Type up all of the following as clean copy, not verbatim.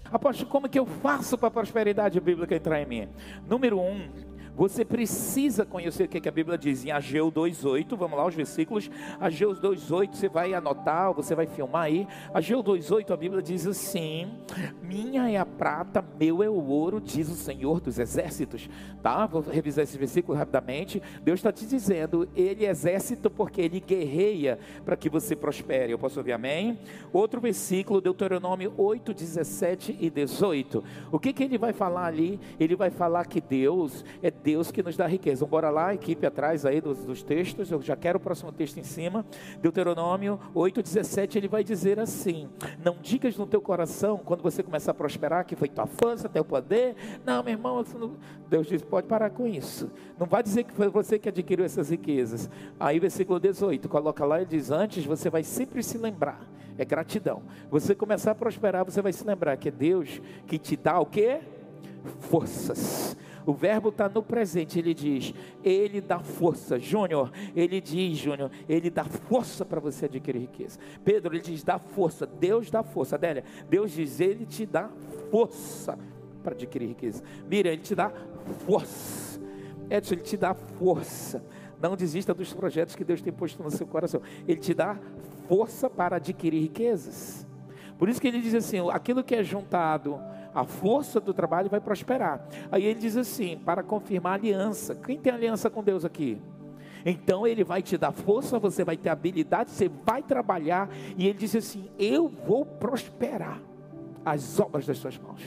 Apóstolo, como que eu faço para a prosperidade bíblica entrar em mim? Número 1, você precisa conhecer o que a Bíblia diz em Ageu 2:8, vamos lá os versículos. Ageu 2:8, você vai anotar, ou você vai filmar aí. Ageu 2:8, a Bíblia diz assim: minha é a prata, meu é o ouro, diz o Senhor dos exércitos. Tá? Vou revisar esse versículo rapidamente. Deus está te dizendo, Ele é exército porque Ele guerreia para que você prospere. Eu posso ouvir amém? Outro versículo, Deuteronômio 8, 17 e 18. O que Ele vai falar ali? Ele vai falar que Deus é Deus que nos dá riqueza. Bora lá, equipe atrás aí dos textos. Eu já quero o próximo texto em cima. Deuteronômio 8:17, ele vai dizer assim: não digas no teu coração, quando você começar a prosperar, que foi tua força, teu poder. Não, meu irmão, Deus diz, pode parar com isso. Não vai dizer que foi você que adquiriu essas riquezas. Aí versículo 18, coloca lá, ele diz, antes você vai sempre se lembrar, é gratidão. Você começar a prosperar, você vai se lembrar que é Deus que te dá o quê? Forças. O verbo está no presente, ele diz, Ele dá força. Júnior, ele diz, Júnior, Ele dá força para você adquirir riqueza. Pedro, ele diz, dá força. Deus dá força. Adélia, Deus diz, Ele te dá força para adquirir riqueza. Miriam, Ele te dá força. Edson, Ele te dá força. Não desista dos projetos que Deus tem posto no seu coração. Ele te dá força para adquirir riquezas. Por isso que ele diz assim, aquilo que é juntado a força do trabalho vai prosperar. Aí ele diz assim, para confirmar a aliança. Quem tem aliança com Deus aqui? Então ele vai te dar força, você vai ter habilidade, você vai trabalhar. E ele diz assim, eu vou prosperar as obras das suas mãos.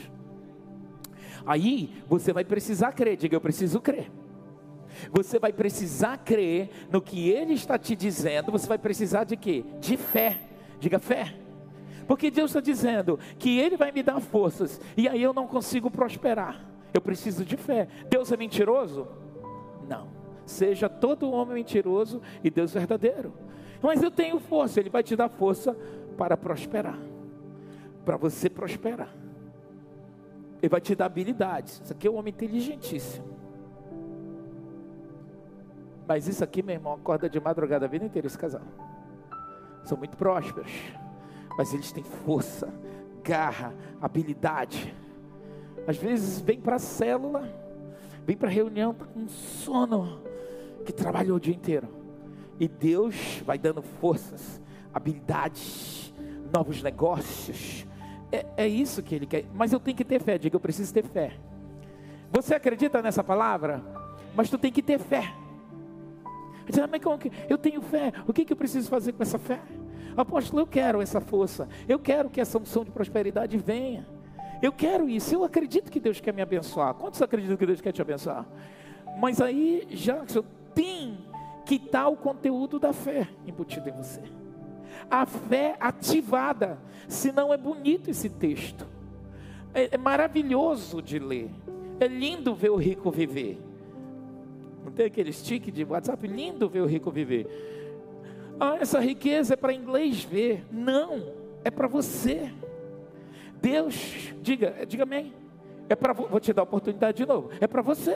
Aí você vai precisar crer, diga eu preciso crer. Você vai precisar crer no que ele está te dizendo. Você vai precisar de quê? De fé. Diga fé. Porque Deus está dizendo que Ele vai me dar forças, e aí eu não consigo prosperar. Eu preciso de fé. Deus é mentiroso? Não. Seja todo homem mentiroso e Deus verdadeiro. Mas eu tenho força. Ele vai te dar força para prosperar, para você prosperar. Ele vai te dar habilidades. Isso aqui é um homem inteligentíssimo. Mas isso aqui, meu irmão, acorda de madrugada a vida inteira esse casal. São muito prósperos, mas eles têm força, garra, habilidade. Às vezes vem para a célula, vem para a reunião, está com sono, que trabalhou o dia inteiro. E Deus vai dando forças, habilidades, novos negócios. É isso que Ele quer. Mas eu tenho que ter fé, diga, eu preciso ter fé. Você acredita nessa palavra? Mas tu tem que ter fé. Mas como que eu tenho fé? O que eu preciso fazer com essa fé? Apóstolo, eu quero essa força. Eu quero que essa unção de prosperidade venha. Eu quero isso. Eu acredito que Deus quer me abençoar. Quantos acreditam que Deus quer te abençoar? Mas aí, Jackson, tem que estar o conteúdo da fé embutido em você. A fé ativada. Senão é bonito esse texto. É maravilhoso de ler. É lindo ver o rico viver. Não tem aquele stick de WhatsApp? Lindo ver o rico viver. Essa riqueza é para inglês ver. Não, é para você. Deus, diga amém. Vou te dar a oportunidade de novo. É para você.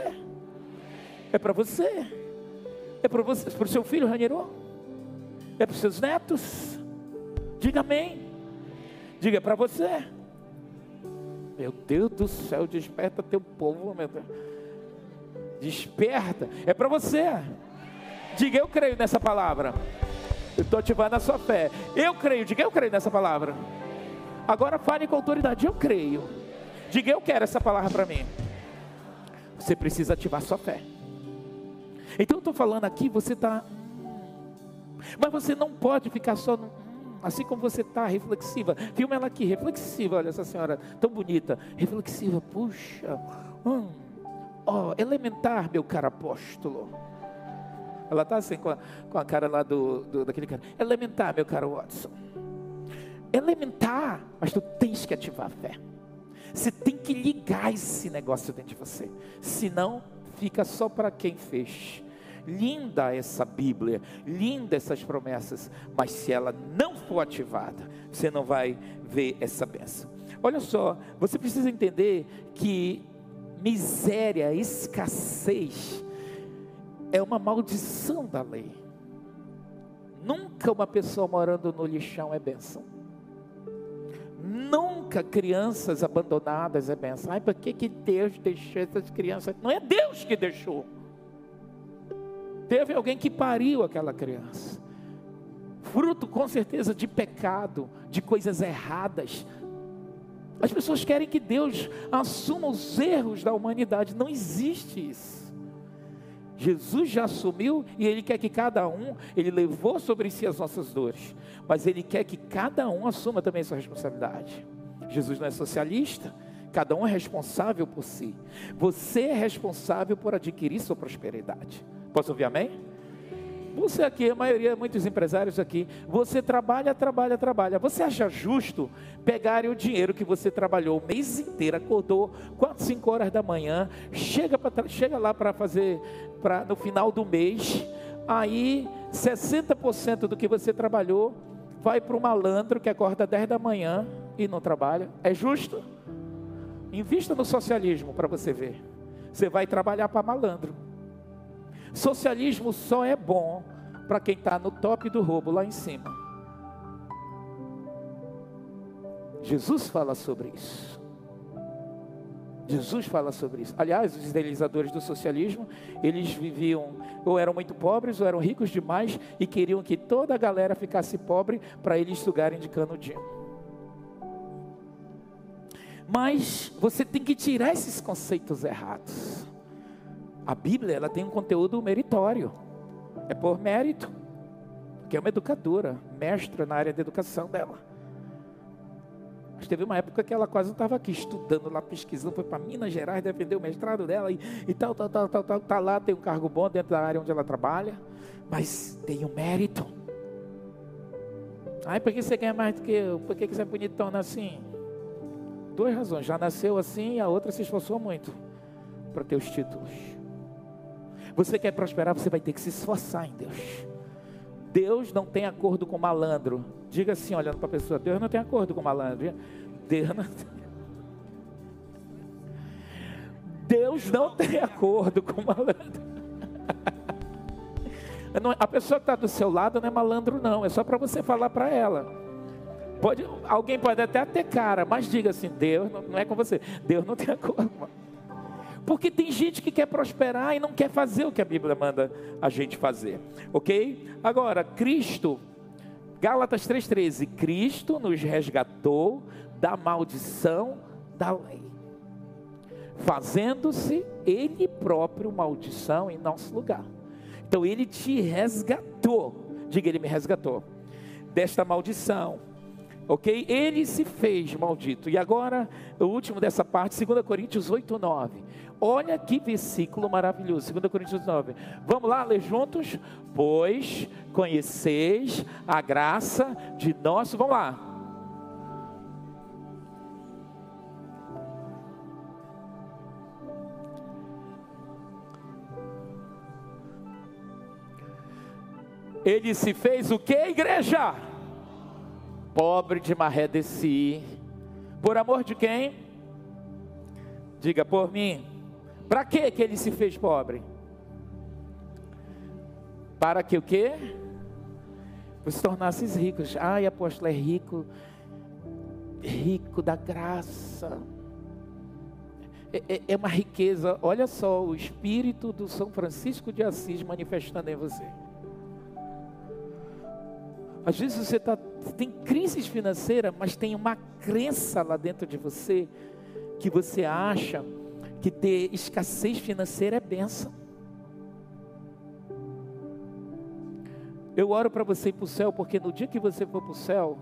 É para você. É para você, para o seu filho Raniero. É para os seus netos. Diga amém. Diga, é para você. Meu Deus do céu, desperta teu povo, meu Deus. Desperta, é para você. Diga, eu creio nessa palavra. Eu estou ativando a sua fé. Eu creio, diga, eu creio nessa palavra. Agora fale com autoridade, eu creio. Diga, eu quero essa palavra para mim. Você precisa ativar a sua fé. Então eu estou falando aqui, você está... Mas você não pode ficar só no... Assim como você está, reflexiva. Filma ela aqui, reflexiva. Olha essa senhora tão bonita. Reflexiva, puxa. Elementar, meu caro apóstolo. Ela está assim com a cara lá daquele cara. Elementar, meu caro Watson. Elementar, mas tu tens que ativar a fé. Você tem que ligar esse negócio dentro de você. Senão, fica só para quem fez. Linda essa Bíblia, linda essas promessas, mas se ela não for ativada, você não vai ver essa bênção. Olha só, você precisa entender que miséria, escassez é uma maldição da lei. Nunca uma pessoa morando no lixão é bênção. Nunca crianças abandonadas é benção. Ai, por que Deus deixou essas crianças? Não é Deus que deixou. Teve alguém que pariu aquela criança. Fruto com certeza de pecado, de coisas erradas. As pessoas querem que Deus assuma os erros da humanidade. Não existe isso. Jesus já assumiu e Ele quer que cada um, Ele levou sobre si as nossas dores, mas Ele quer que cada um assuma também a sua responsabilidade. Jesus não é socialista, cada um é responsável por si. Você é responsável por adquirir sua prosperidade. Posso ouvir amém? Você aqui, a maioria, muitos empresários aqui, você trabalha. Você acha justo pegarem o dinheiro que você trabalhou o mês inteiro, acordou 4, 5 horas da manhã, chega lá para fazer, no final do mês, aí 60% do que você trabalhou vai para o malandro que acorda 10 da manhã e não trabalha? É justo? Invista no socialismo para você ver. Você vai trabalhar para malandro. Socialismo só é bom para quem está no top do roubo, lá em cima. Jesus fala sobre isso. Jesus fala sobre isso. Aliás, os idealizadores do socialismo, eles viviam, ou eram muito pobres, ou eram ricos demais, e queriam que toda a galera ficasse pobre, para eles sugarem de canudinho. Mas você tem que tirar esses conceitos errados. A Bíblia, ela tem um conteúdo meritório. É por mérito. Que é uma educadora, mestra na área da educação dela. Mas teve uma época que ela quase não estava aqui estudando lá, pesquisando, foi para Minas Gerais defender o mestrado dela e tal. Tá lá, tem um cargo bom dentro da área onde ela trabalha, mas tem um mérito. Ai, por que você ganha mais do que eu? Por que você é bonitona assim? 2 razões, já nasceu assim e a outra se esforçou muito para ter os títulos. Você quer prosperar, você vai ter que se esforçar em Deus. Deus não tem acordo com malandro. Diga assim, olhando para a pessoa, Deus não tem acordo com malandro. Deus não tem acordo com malandro. A pessoa que está do seu lado não é malandro não, é só para você falar para ela. Alguém pode até ter cara, mas diga assim, Deus não é com você. Deus não tem acordo. Porque tem gente que quer prosperar e não quer fazer o que a Bíblia manda a gente fazer, ok? Agora, Cristo, Gálatas 3,13, Cristo nos resgatou da maldição da lei, fazendo-se Ele próprio maldição em nosso lugar. Então Ele te resgatou, diga, Ele me resgatou desta maldição, ok? Ele se fez maldito. E agora, o último dessa parte, 2 Coríntios 8,9. Olha que versículo maravilhoso, 2 Coríntios 9. Vamos lá ler juntos? Pois conheceis a graça de nosso... Vamos lá. Ele se fez o que, igreja? Pobre de maré de si. Por amor de quem? Diga, por mim. Para que ele se fez pobre? Para que o quê? Você tornasses ricos. Ai, apóstolo, é rico. Rico da graça. É uma riqueza. Olha só, o espírito do São Francisco de Assis manifestando em você. Às vezes você tem crises financeiras, mas tem uma crença lá dentro de você, que você acha que ter escassez financeira é bênção. Eu oro para você ir para o céu, porque no dia que você for para o céu,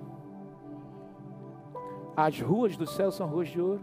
as ruas do céu são ruas de ouro.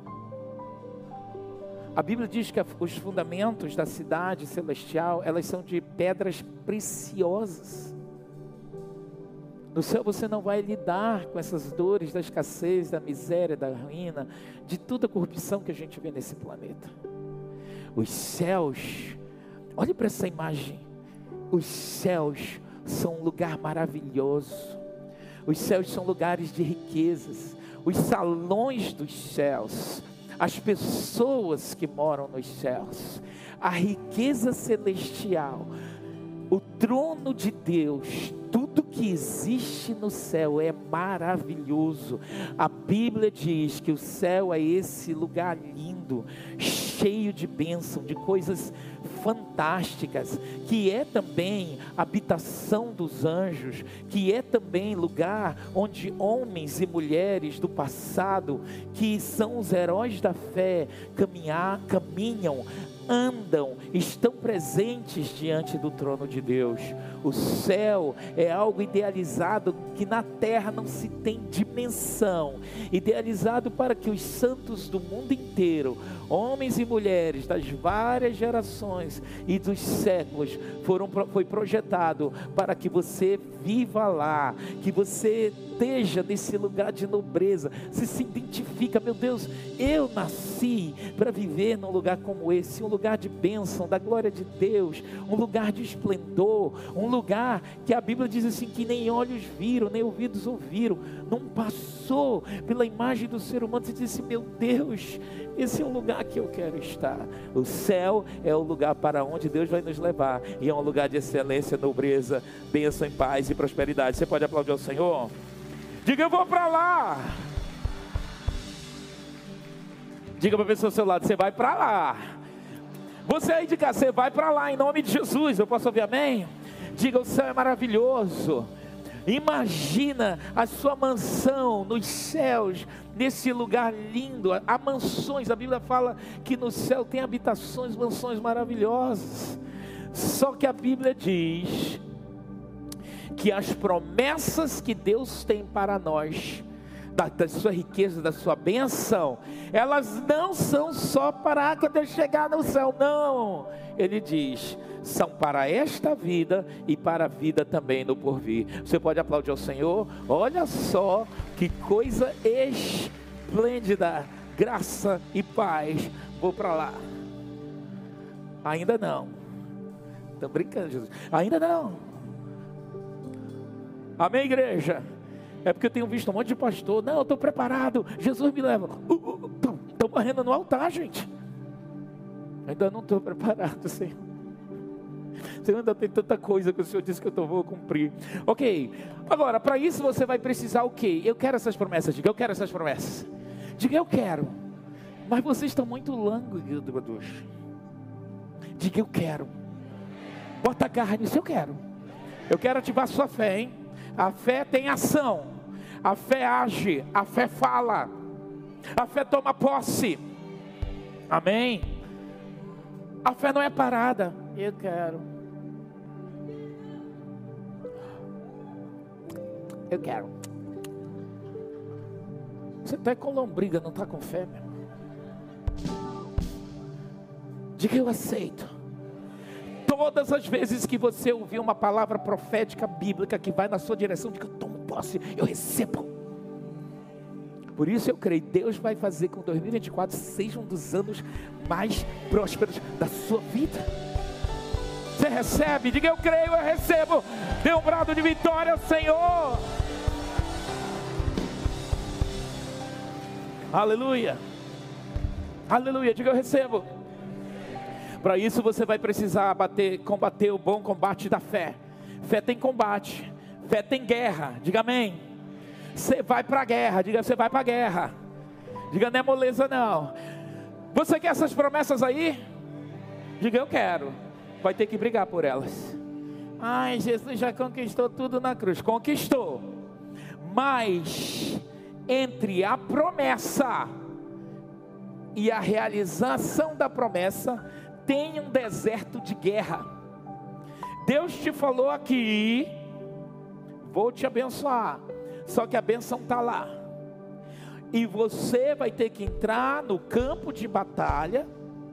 A Bíblia diz que os fundamentos da cidade celestial, elas são de pedras preciosas. No céu você não vai lidar com essas dores da escassez, da miséria, da ruína, de toda a corrupção que a gente vê nesse planeta. Os céus, olhe para essa imagem, os céus são um lugar maravilhoso, os céus são lugares de riquezas, os salões dos céus, as pessoas que moram nos céus, a riqueza celestial, o trono de Deus, tudo que existe no céu é maravilhoso. A Bíblia diz que o céu é esse lugar lindo, cheio de bênção, de coisas fantásticas, que é também habitação dos anjos, que é também lugar onde homens e mulheres do passado, que são os heróis da fé, caminham, andam, estão presentes diante do trono de Deus. O céu é algo idealizado que na terra não se tem dimensão, idealizado para que os santos do mundo inteiro, homens e mulheres das várias gerações e dos séculos, foi projetado para que você viva lá, que você esteja nesse lugar de nobreza. Você se identifica, meu Deus, eu nasci para viver num lugar como esse, um lugar de bênção, da glória de Deus, um lugar de esplendor, um lugar que a Bíblia diz assim, que nem olhos viram, nem ouvidos ouviram, não passou pela imagem do ser humano. Você disse, meu Deus, esse é um lugar que eu quero estar. O céu é o lugar para onde Deus vai nos levar, e é um lugar de excelência, nobreza, bênção em paz e prosperidade. Você pode aplaudir ao Senhor? Diga, eu vou para lá. Diga para a pessoa ao seu lado, você vai para lá. Você aí de casa, você vai para lá em nome de Jesus. Eu posso ouvir amém? Diga, o céu é maravilhoso. Imagina a sua mansão nos céus, nesse lugar lindo. Há mansões, a Bíblia fala que no céu tem habitações, mansões maravilhosas. Só que a Bíblia diz que as promessas que Deus tem para nós, da sua riqueza, da sua bênção, elas não são só para quando eu chegar no céu, não. Ele diz, são para esta vida e para a vida também no porvir. Você pode aplaudir ao Senhor? Olha só que coisa esplêndida, graça e paz. Vou para lá. Ainda não. Estou brincando, Jesus. Ainda não. Amém, igreja? É porque eu tenho visto um monte de pastor. Não, eu estou preparado, Jesus me leva. Estou morrendo no altar, gente. Ainda não estou preparado, Senhor. Senhor, ainda tem tanta coisa que o Senhor disse que eu vou cumprir. Ok, agora para isso você vai precisar o quê? Eu quero essas promessas. Diga, eu quero essas promessas. Diga, eu quero. Mas vocês estão muito lânguidos. Diga, eu quero. Bota a garra nisso, eu quero. Eu quero ativar a sua fé, hein? A fé tem ação, a fé age, a fé fala, a fé toma posse, amém? A fé não é parada. Eu quero. Eu quero. Você está com lombriga, não está com fé, meu irmão? Diga, eu aceito. Todas as vezes que você ouvir uma palavra profética bíblica que vai na sua direção, diga, eu tomo posse, eu recebo. Por isso eu creio, Deus vai fazer com 2024 seja um dos anos mais prósperos da sua vida. Você recebe? Diga, eu creio, eu recebo. Dê um brado de vitória ao Senhor. Aleluia. Aleluia, diga, eu recebo. Para isso você vai precisar combater o bom combate da fé. Fé tem combate, fé tem guerra. Diga amém. Você vai para a guerra. Diga, você vai para a guerra. Diga, não é moleza não. Você quer essas promessas aí? Diga, eu quero. Vai ter que brigar por elas. Ai, Jesus já conquistou tudo na cruz. Conquistou. Mas entre a promessa e a realização da promessa tem um deserto de guerra. Deus te falou aqui, vou te abençoar, só que a bênção está lá, e você vai ter que entrar no campo de batalha,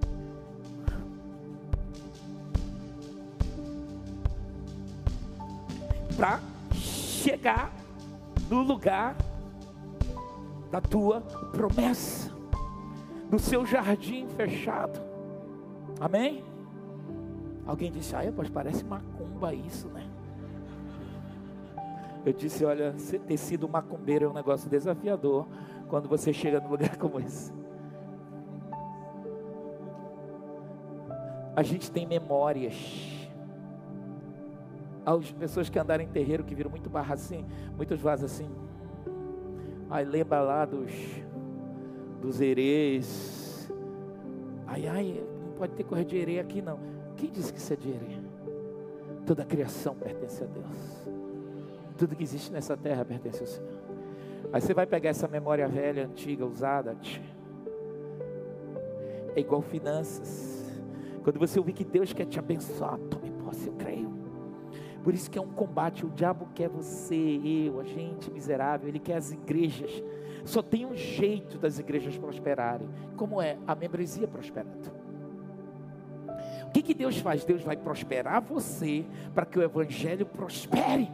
para chegar no lugar da tua promessa, no seu jardim fechado. Amém? Alguém disse, pois parece macumba isso, né? Eu disse, olha, ter sido macumbeiro é um negócio desafiador quando você chega num lugar como esse. A gente tem memórias. As pessoas que andaram em terreiro, que viram muito barra assim, muitos vasos assim. Aí lembra lá dos herês. Ai, não pode ter coisa de herê aqui não. Quem disse que isso é de herê? Toda a criação pertence a Deus. Tudo que existe nessa terra pertence ao Senhor. Aí você vai pegar essa memória velha, antiga, usada. É igual finanças. Quando você ouvir que Deus quer te abençoar, tome posse, eu creio. Por isso que é um combate. O diabo quer você, eu, a gente miserável. Ele quer as igrejas. Só tem um jeito das igrejas prosperarem. Como é? A membresia prosperando. O que Deus faz? Deus vai prosperar você para que o evangelho prospere.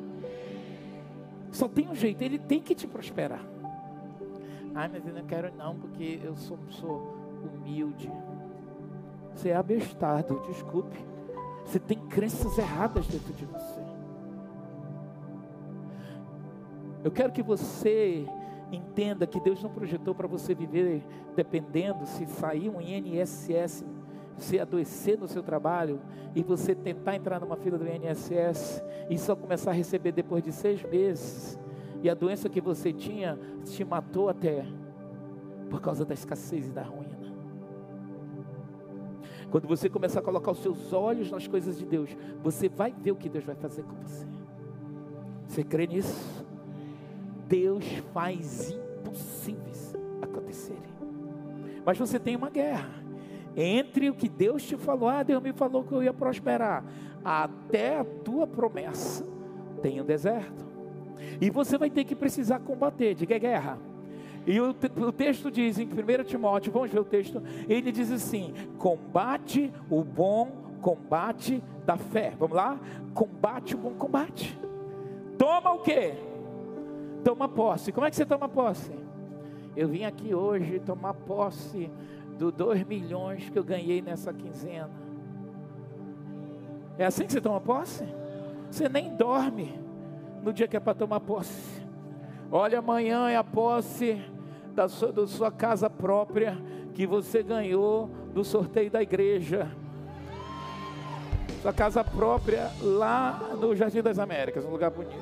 Só tem um jeito. Ele tem que te prosperar. Ai, mas eu não quero não, porque eu sou humilde. Você é abestado, desculpe. Você tem crenças erradas dentro de você. Eu quero que você entenda que Deus não projetou para você viver dependendo. Se sair um INSS, você adoecer no seu trabalho e você tentar entrar numa fila do INSS e só começar a receber depois de 6 meses, e a doença que você tinha te matou até por causa da escassez e da ruína. Quando você começar a colocar os seus olhos nas coisas de Deus, você vai ver o que Deus vai fazer com você. Você crê nisso? Deus faz impossíveis acontecerem. Mas você tem uma guerra entre o que Deus te falou. Deus me falou que eu ia prosperar, até a tua promessa. Tem um deserto, e você vai ter que precisar combater. Diga guerra. E o texto diz em 1 Timóteo, vamos ver o texto, ele diz assim: combate o bom combate da fé. Vamos lá? Combate o bom combate. Toma o quê? Toma posse. Como é que você toma posse? Eu vim aqui hoje tomar posse dos 2 milhões que eu ganhei nessa quinzena. É assim que você toma posse? Você nem dorme no dia que é para tomar posse. Olha, amanhã é a posse da sua casa própria, que você ganhou do sorteio da igreja. Sua casa própria lá no Jardim das Américas, um lugar bonito.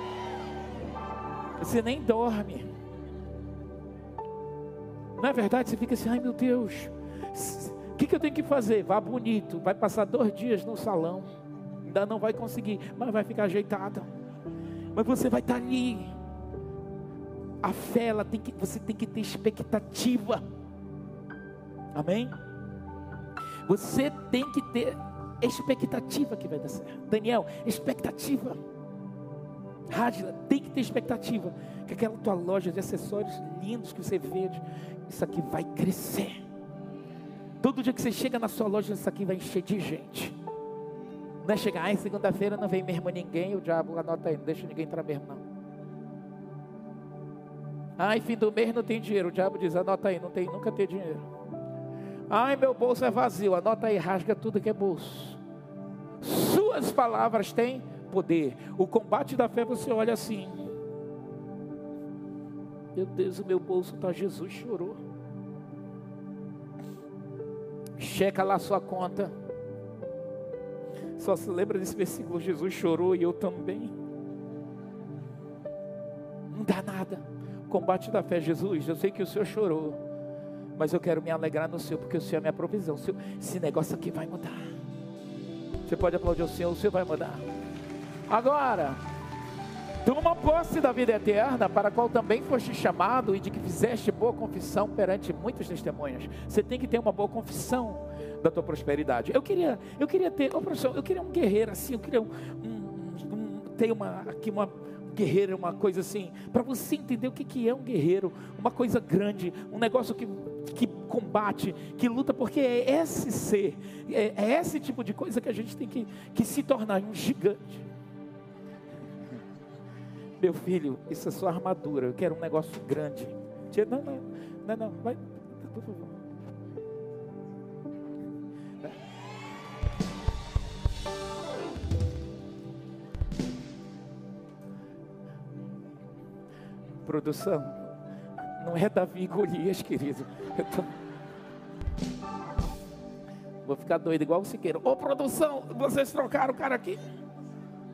Você nem dorme. Não é verdade? Você fica assim: ai meu Deus, o que eu tenho que fazer? Vá bonito, vai passar 2 dias no salão, ainda não vai conseguir, mas vai ficar ajeitado. Mas você vai estar ali. A fé, você tem que ter expectativa. Amém? Você tem que ter expectativa que vai dar certo. Daniel, expectativa. Rádila, tem que ter expectativa que aquela tua loja de acessórios lindos que você vende, isso aqui vai crescer. Todo dia que você chega na sua loja, isso aqui vai encher de gente. Não é chegar, segunda-feira não vem mesmo ninguém, o diabo anota aí, não deixa ninguém entrar mesmo não. Fim do mês não tem dinheiro, o diabo diz, anota aí, não tem, nunca tem dinheiro. Meu bolso é vazio, anota aí, rasga tudo que é bolso. Suas palavras têm poder. O combate da fé, você olha assim: meu Deus, o meu bolso está, Jesus chorou. Checa lá a sua conta. Só se lembra desse versículo: Jesus chorou e eu também. Não dá nada. Combate da fé: Jesus, eu sei que o Senhor chorou, mas eu quero me alegrar no Senhor, porque o Senhor é minha provisão. Esse negócio aqui vai mudar. Você pode aplaudir o Senhor vai mudar. Agora, toma posse da vida eterna, para a qual também foste chamado, e de que fizeste boa confissão perante muitas testemunhas. Você tem que ter uma boa confissão da tua prosperidade. Eu queria ter, professor, eu queria um guerreiro assim, eu queria ter uma guerreiro, uma coisa assim, para você entender o que é um guerreiro, uma coisa grande, um negócio que combate, que luta, porque é esse ser, é esse tipo de coisa que a gente tem que se tornar um gigante. Meu filho, isso é sua armadura, eu quero um negócio grande. Não, vai, por favor. Produção, não é Davi e Golias, querido. Vou ficar doido igual o Siqueiro. Ô produção, vocês trocaram o cara aqui.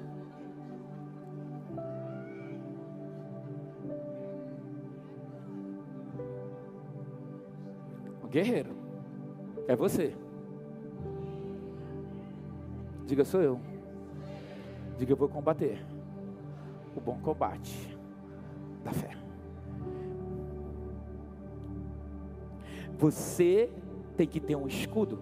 Guerreiro. É você. Diga, sou eu. Diga, eu vou combater o bom combate da fé. Você tem que ter um escudo.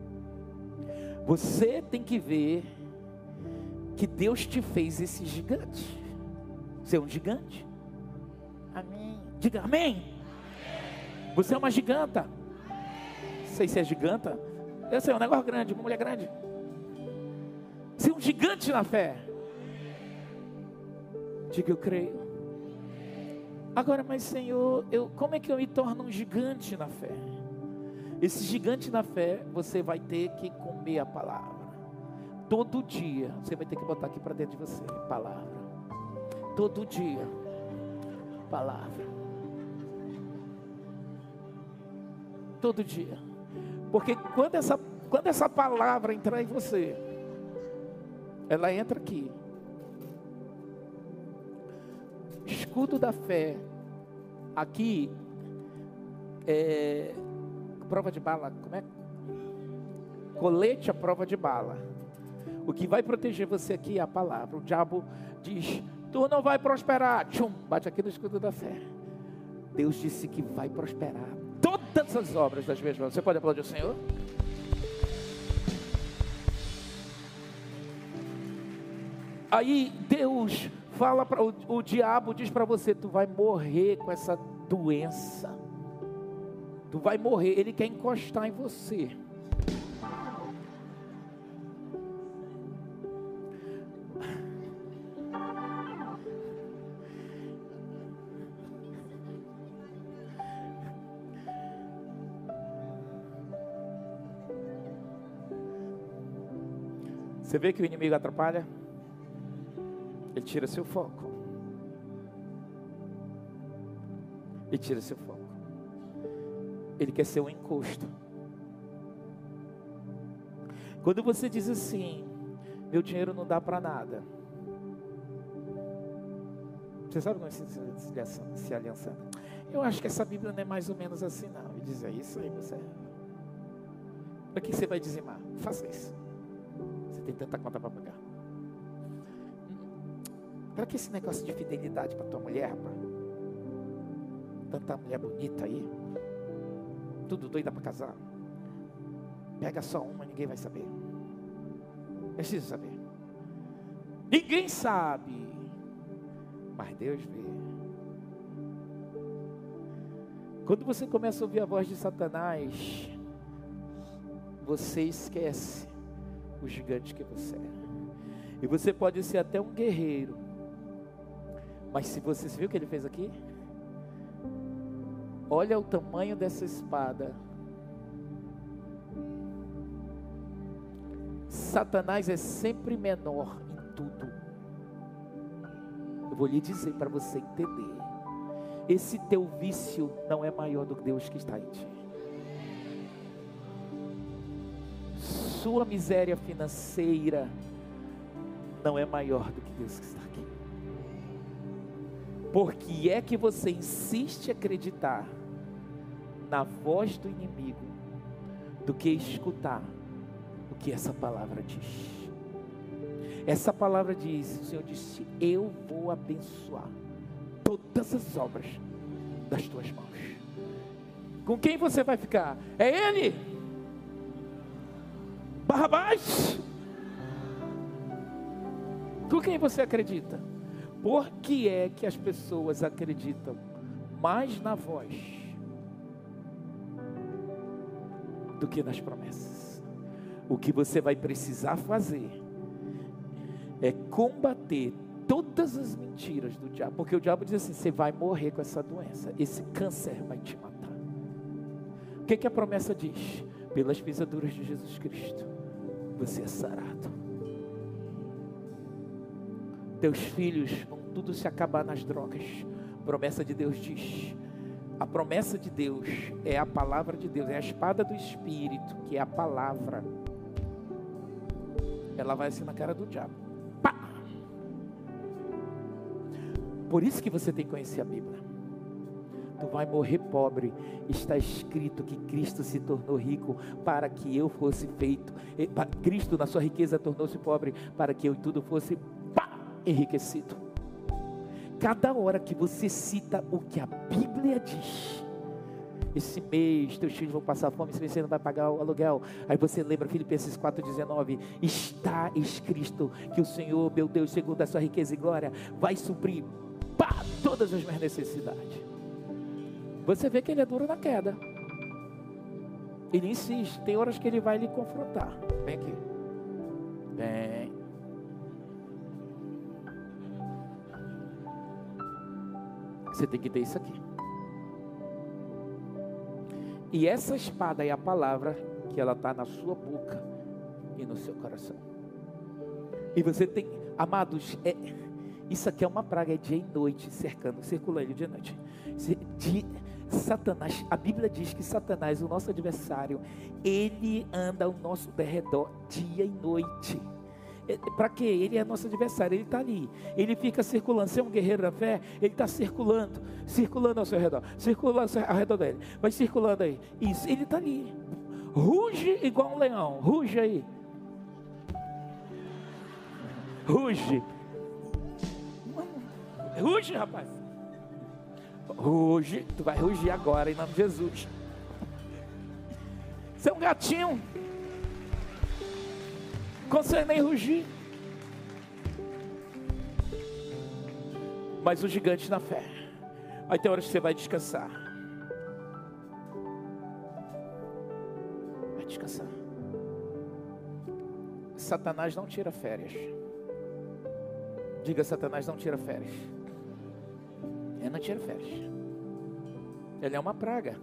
Você tem que ver que Deus te fez esse gigante. Você é um gigante. Amém. Diga amém. Você é uma giganta. Não sei se é giganta. Eu sei, é um negócio grande, uma mulher grande. Você é um gigante na fé. Diga, eu creio. Agora, mas Senhor, como é que eu me torno um gigante na fé? Esse gigante na fé, você vai ter que comer a palavra. Todo dia, você vai ter que botar aqui para dentro de você, palavra. Todo dia, palavra. Todo dia. Porque quando essa palavra entrar em você, ela entra aqui. Escudo da fé. Aqui é prova de bala. Como é? Colete à prova de bala. O que vai proteger você aqui é a palavra. O diabo diz: tu não vai prosperar. Tchum, bate aqui no escudo da fé. Deus disse que vai prosperar todas as obras das minhas mãos. Você pode aplaudir o Senhor? Aí Deus fala para o diabo, diz para você: tu vai morrer com essa doença. Tu vai morrer. Ele quer encostar em você. Você vê que o inimigo atrapalha? Ele tira seu foco. Ele tira seu foco. Ele quer ser um encosto. Quando você diz assim: meu dinheiro não dá para nada. Você sabe como se aliançar? Eu acho que essa Bíblia não é mais ou menos assim não. Ele diz: é isso aí, você. Para que você vai dizimar? Faça isso. Você tem tanta conta para pagar. Para que esse negócio de fidelidade para tua mulher, rapaz? Tanta mulher bonita aí. Tudo doida para casar. Pega só uma, ninguém vai saber. Preciso saber. Ninguém sabe. Mas Deus vê. Quando você começa a ouvir a voz de Satanás, você esquece o gigante que você é. E você pode ser até um guerreiro. Mas se você viu o que ele fez aqui? Olha o tamanho dessa espada. Satanás é sempre menor em tudo. Eu vou lhe dizer para você entender. Esse teu vício não é maior do que Deus que está em ti. Sua miséria financeira não é maior do que Deus que está aqui. Por que é que você insiste em acreditar na voz do inimigo do que escutar o que essa palavra diz? Essa palavra diz, o Senhor disse: eu vou abençoar todas as obras das tuas mãos. Com quem você vai ficar? É Ele? Barrabás? Com quem você acredita? Por que é que as pessoas acreditam mais na voz do que nas promessas? O que você vai precisar fazer é combater todas as mentiras do diabo. Porque o diabo diz assim: você vai morrer com essa doença, esse câncer vai te matar. O que a promessa diz? Pelas pisaduras de Jesus Cristo você é sarado. Teus filhos vão tudo se acabar nas drogas. A promessa de Deus diz. A promessa de Deus é a palavra de Deus, é a espada do Espírito, que é a palavra. Ela vai assim na cara do diabo. Pá! Por isso que você tem que conhecer a Bíblia. tu vai morrer pobre. Está escrito que Cristo se tornou rico para que eu fosse feito. Cristo na sua riqueza tornou-se pobre para que eu tudo fosse enriquecido. Cada hora que você cita o que a Bíblia diz, esse mês teus filhos vão passar fome, se você não vai pagar o aluguel. Aí você lembra Filipenses 4,19, está escrito que o Senhor, meu Deus, segundo a sua riqueza e glória, vai suprir todas as minhas necessidades. Você vê que ele é duro na queda. Ele insiste, tem horas que ele vai lhe confrontar. Vem aqui. Vem. Você tem que ter isso aqui. E essa espada é a palavra que ela está na sua boca e no seu coração. E você tem, amados, isso aqui é uma praga, é dia e noite, circulando ele dia e noite. Satanás, a Bíblia diz que Satanás, o nosso adversário, ele anda ao nosso derredor dia e noite. Para quê? Ele é nosso adversário, ele está ali, ele fica circulando. Você é um guerreiro da fé, ele está circulando ao seu redor, circulando ao redor dele, vai circulando aí, isso, ele está ali, ruge igual um leão, ruge aí, ruge, rapaz, ruge, tu vai rugir agora em nome de Jesus. Você é um gatinho, consegue nem rugir. Mas o gigante na fé, aí tem horas que você vai descansar. Vai descansar. Satanás não tira férias. Diga: Satanás não tira férias. Ele não tira férias. Ele é uma praga.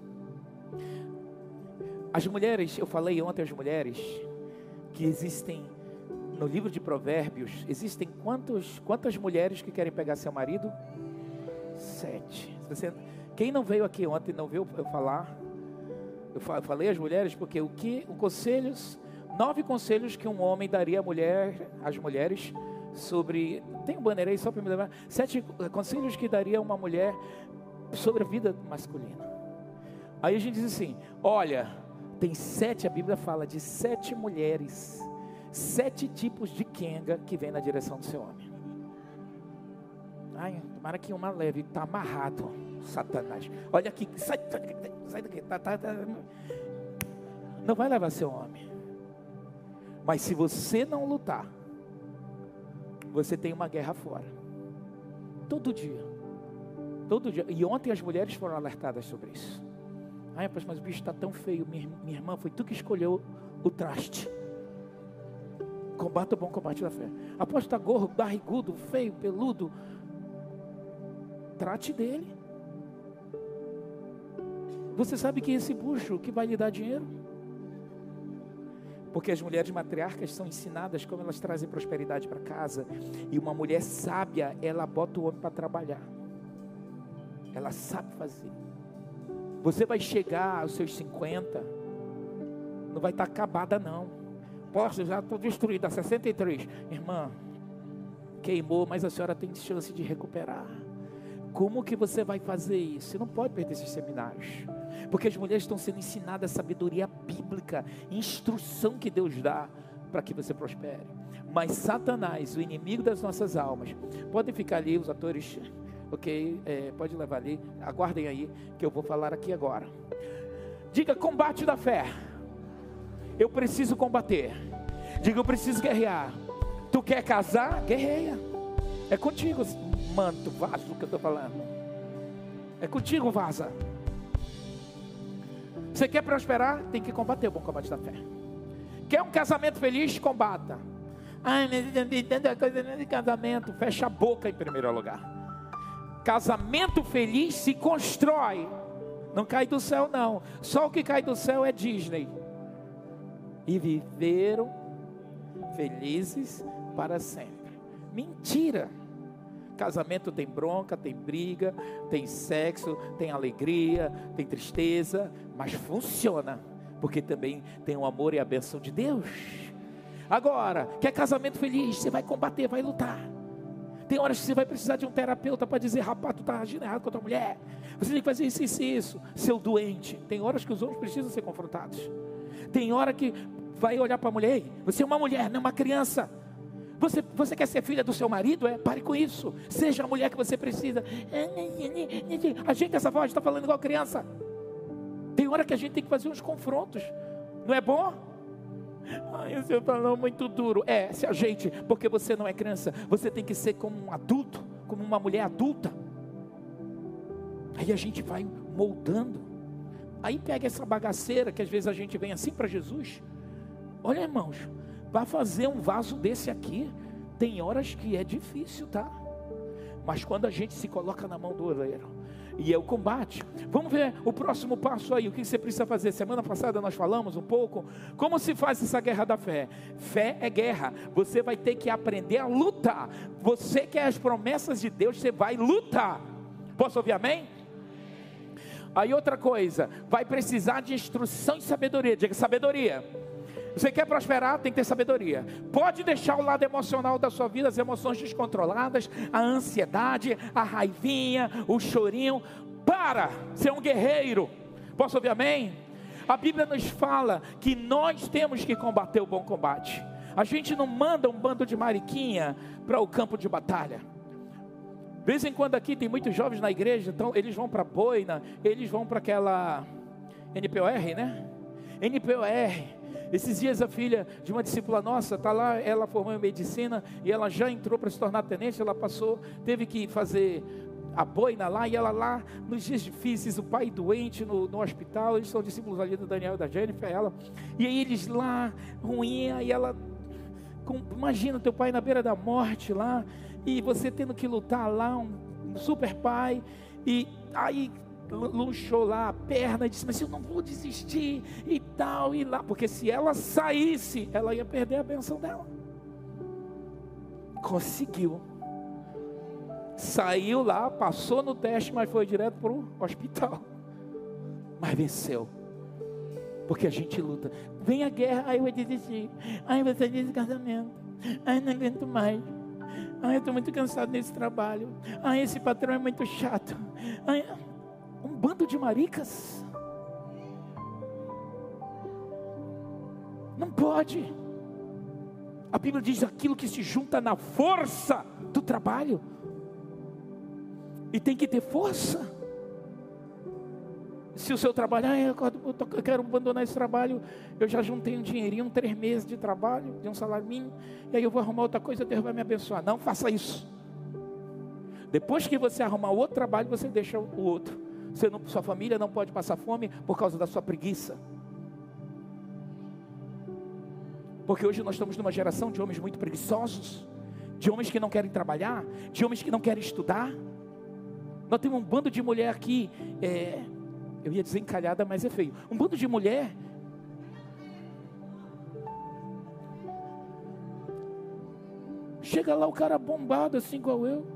As mulheres, eu falei ontem às mulheres que existem no livro de Provérbios, existem quantas mulheres que querem pegar seu marido? 7. Quem não veio aqui ontem, não viu eu falar? Eu falei às mulheres porque conselhos, 9 conselhos que um homem daria às mulheres sobre, tem um banner aí só para me levar, 7 conselhos que daria uma mulher sobre a vida masculina. Aí a gente diz assim, olha, tem 7, a Bíblia fala de 7 mulheres, 7 tipos de quenga que vem na direção do seu homem. Ai, tomara que uma leve, está amarrado, Satanás. Olha aqui, sai daqui, não vai levar seu homem. Mas se você não lutar, você tem uma guerra fora. Todo dia. E ontem as mulheres foram alertadas sobre isso. Ai, mas o bicho está tão feio. Minha irmã, foi tu que escolheu o traste. Combata o bom combate da fé. Após estar gordo, barrigudo, feio, peludo, trate dele. Você sabe que esse bucho que vai lhe dar dinheiro? Porque as mulheres matriarcas são ensinadas como elas trazem prosperidade para casa. E uma mulher sábia, ela bota o homem para trabalhar. Ela sabe fazer. Você vai chegar aos seus 50, não vai estar acabada não. Poxa, já estou destruída, 63. Irmã, queimou, mas a senhora tem chance de recuperar. Como que você vai fazer isso? Você não pode perder esses seminários. Porque as mulheres estão sendo ensinadas a sabedoria bíblica, instrução que Deus dá para que você prospere. Mas Satanás, o inimigo das nossas almas, podem ficar ali os atores, ok? Pode levar ali, aguardem aí que eu vou falar aqui agora. Diga: combate da fé. Eu preciso combater. Diga: eu preciso guerrear. Tu quer casar? Guerreia. É contigo, manto, vaso que eu estou falando. É contigo, vaza. Você quer prosperar? Tem que combater o bom combate da fé. Quer um casamento feliz? Combata. Ai, mas entende a coisa de casamento. Fecha a boca em primeiro lugar. Casamento feliz se constrói. Não cai do céu não. Só o que cai do céu é Disney. E viveram felizes para sempre. Mentira. Casamento tem bronca, tem briga, tem sexo, tem alegria, tem tristeza, mas funciona, porque também tem o amor e a bênção de Deus. Agora, quer casamento feliz? Você vai combater, vai lutar. Tem horas que você vai precisar de um terapeuta para dizer: rapaz, tu está agindo errado com a tua mulher, você tem que fazer isso, isso e isso. Seu doente. Tem horas que os homens precisam ser confrontados. Tem hora que vai olhar para a mulher: ei, você é uma mulher, não é uma criança. Você quer ser filha do seu marido? Pare com isso. Seja a mulher que você precisa. Ajeita essa voz, está falando igual criança. Tem hora que a gente tem que fazer uns confrontos. Não é bom? Ai, o senhor falou muito duro. Se ajeite, porque você não é criança. Você tem que ser como um adulto, como uma mulher adulta. Aí a gente vai moldando. Aí pega essa bagaceira que às vezes a gente vem assim para Jesus. Olha, irmãos, para fazer um vaso desse aqui, tem horas que é difícil, tá? Mas quando a gente se coloca na mão do oleiro, e é o combate. Vamos ver o próximo passo aí, o que você precisa fazer. Semana passada nós falamos um pouco, como se faz essa guerra da fé. Fé é guerra, você vai ter que aprender a lutar. Você quer as promessas de Deus, você vai lutar. Posso ouvir amém? Aí outra coisa, vai precisar de instrução e sabedoria. Diga sabedoria. Você quer prosperar, tem que ter sabedoria. Pode deixar o lado emocional da sua vida, as emoções descontroladas, a ansiedade, a raivinha, o chorinho. Para ser um guerreiro. Posso ouvir amém? A Bíblia nos fala que nós temos que combater o bom combate. A gente não manda um bando de mariquinha para o campo de batalha. De vez em quando aqui tem muitos jovens na igreja, então eles vão para a boina, eles vão para aquela NPOR, né? NPOR. Esses dias a filha de uma discípula nossa, está lá, ela formou em medicina, e ela já entrou para se tornar tenente, ela passou, teve que fazer a boina lá, e ela lá, nos dias difíceis, o pai doente no hospital, eles são discípulos ali do Daniel e da Jennifer, ela, e aí eles lá, ruim, aí ela, imagina teu pai na beira da morte lá, e você tendo que lutar lá, um super pai, e aí luxou lá a perna e disse: mas eu não vou desistir e tal, e lá, porque se ela saísse, ela ia perder a bênção dela. Conseguiu, saiu lá, passou no teste, mas foi direto para o hospital, mas venceu, porque a gente luta. Vem a guerra, aí eu vou desistir, aí você diz casamento, aí não aguento mais, aí eu estou muito cansado nesse trabalho, aí esse patrão é muito chato, aí... Um bando de maricas. Não pode. A Bíblia diz: aquilo que se junta na força do trabalho. E tem que ter força. Se o seu trabalho, eu quero abandonar esse trabalho, eu já juntei um dinheirinho, 3 meses de trabalho, de um salário mínimo, e aí eu vou arrumar outra coisa, Deus vai me abençoar. Não faça isso. Depois que você arrumar outro trabalho, você deixa o outro. Sua família não pode passar fome por causa da sua preguiça. Porque hoje nós estamos numa geração de homens muito preguiçosos, de homens que não querem trabalhar, de homens que não querem estudar. Nós temos um bando de mulher aqui, eu ia dizer encalhada, mas é feio. Um bando de mulher chega lá o cara bombado assim igual eu.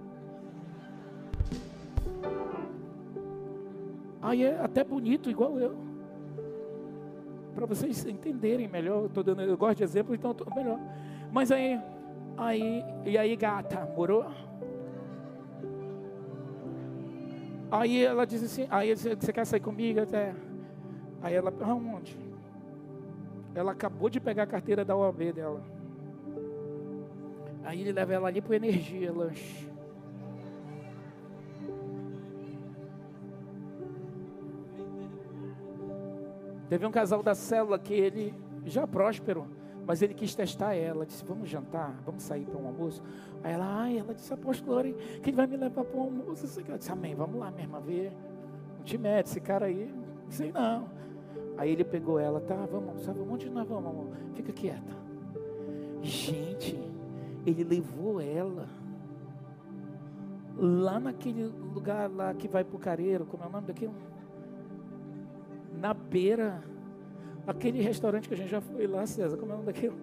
Aí é até bonito, igual eu. Para vocês entenderem melhor, eu gosto de exemplo, então estou melhor. Mas e aí gata, morou? Aí ela diz assim, aí você quer sair comigo? Aí ela, aonde? Ela acabou de pegar a carteira da OAB dela. Aí ele leva ela ali para Energia, lanche. Teve um casal da célula que ele, já próspero, mas ele quis testar ela. Disse: vamos jantar, vamos sair para um almoço. Aí ela disse: apóstolo, quem vai me levar para um almoço? Eu disse: amém, vamos lá, minha irmã, ver. Não te mete, esse cara aí, não sei não. Aí ele pegou ela: tá, vamos, sabe onde nós vamos, amor? Fica quieta. Gente, ele levou ela lá naquele lugar lá que vai para o Careiro, como é o nome daquilo? Na beira, aquele restaurante que a gente já foi lá, César, como é o nome daquilo?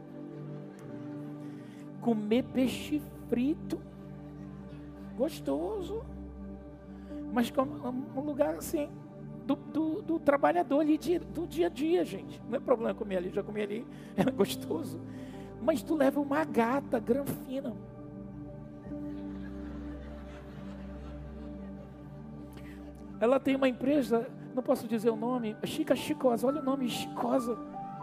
Comer peixe frito, gostoso, mas como um lugar assim, do trabalhador ali, do dia a dia, gente. Não é problema comer ali, já comi ali, era gostoso. Mas tu leva uma gata, granfina. Ela tem uma empresa, não posso dizer o nome, Chica Chicosa, olha o nome, Chicosa.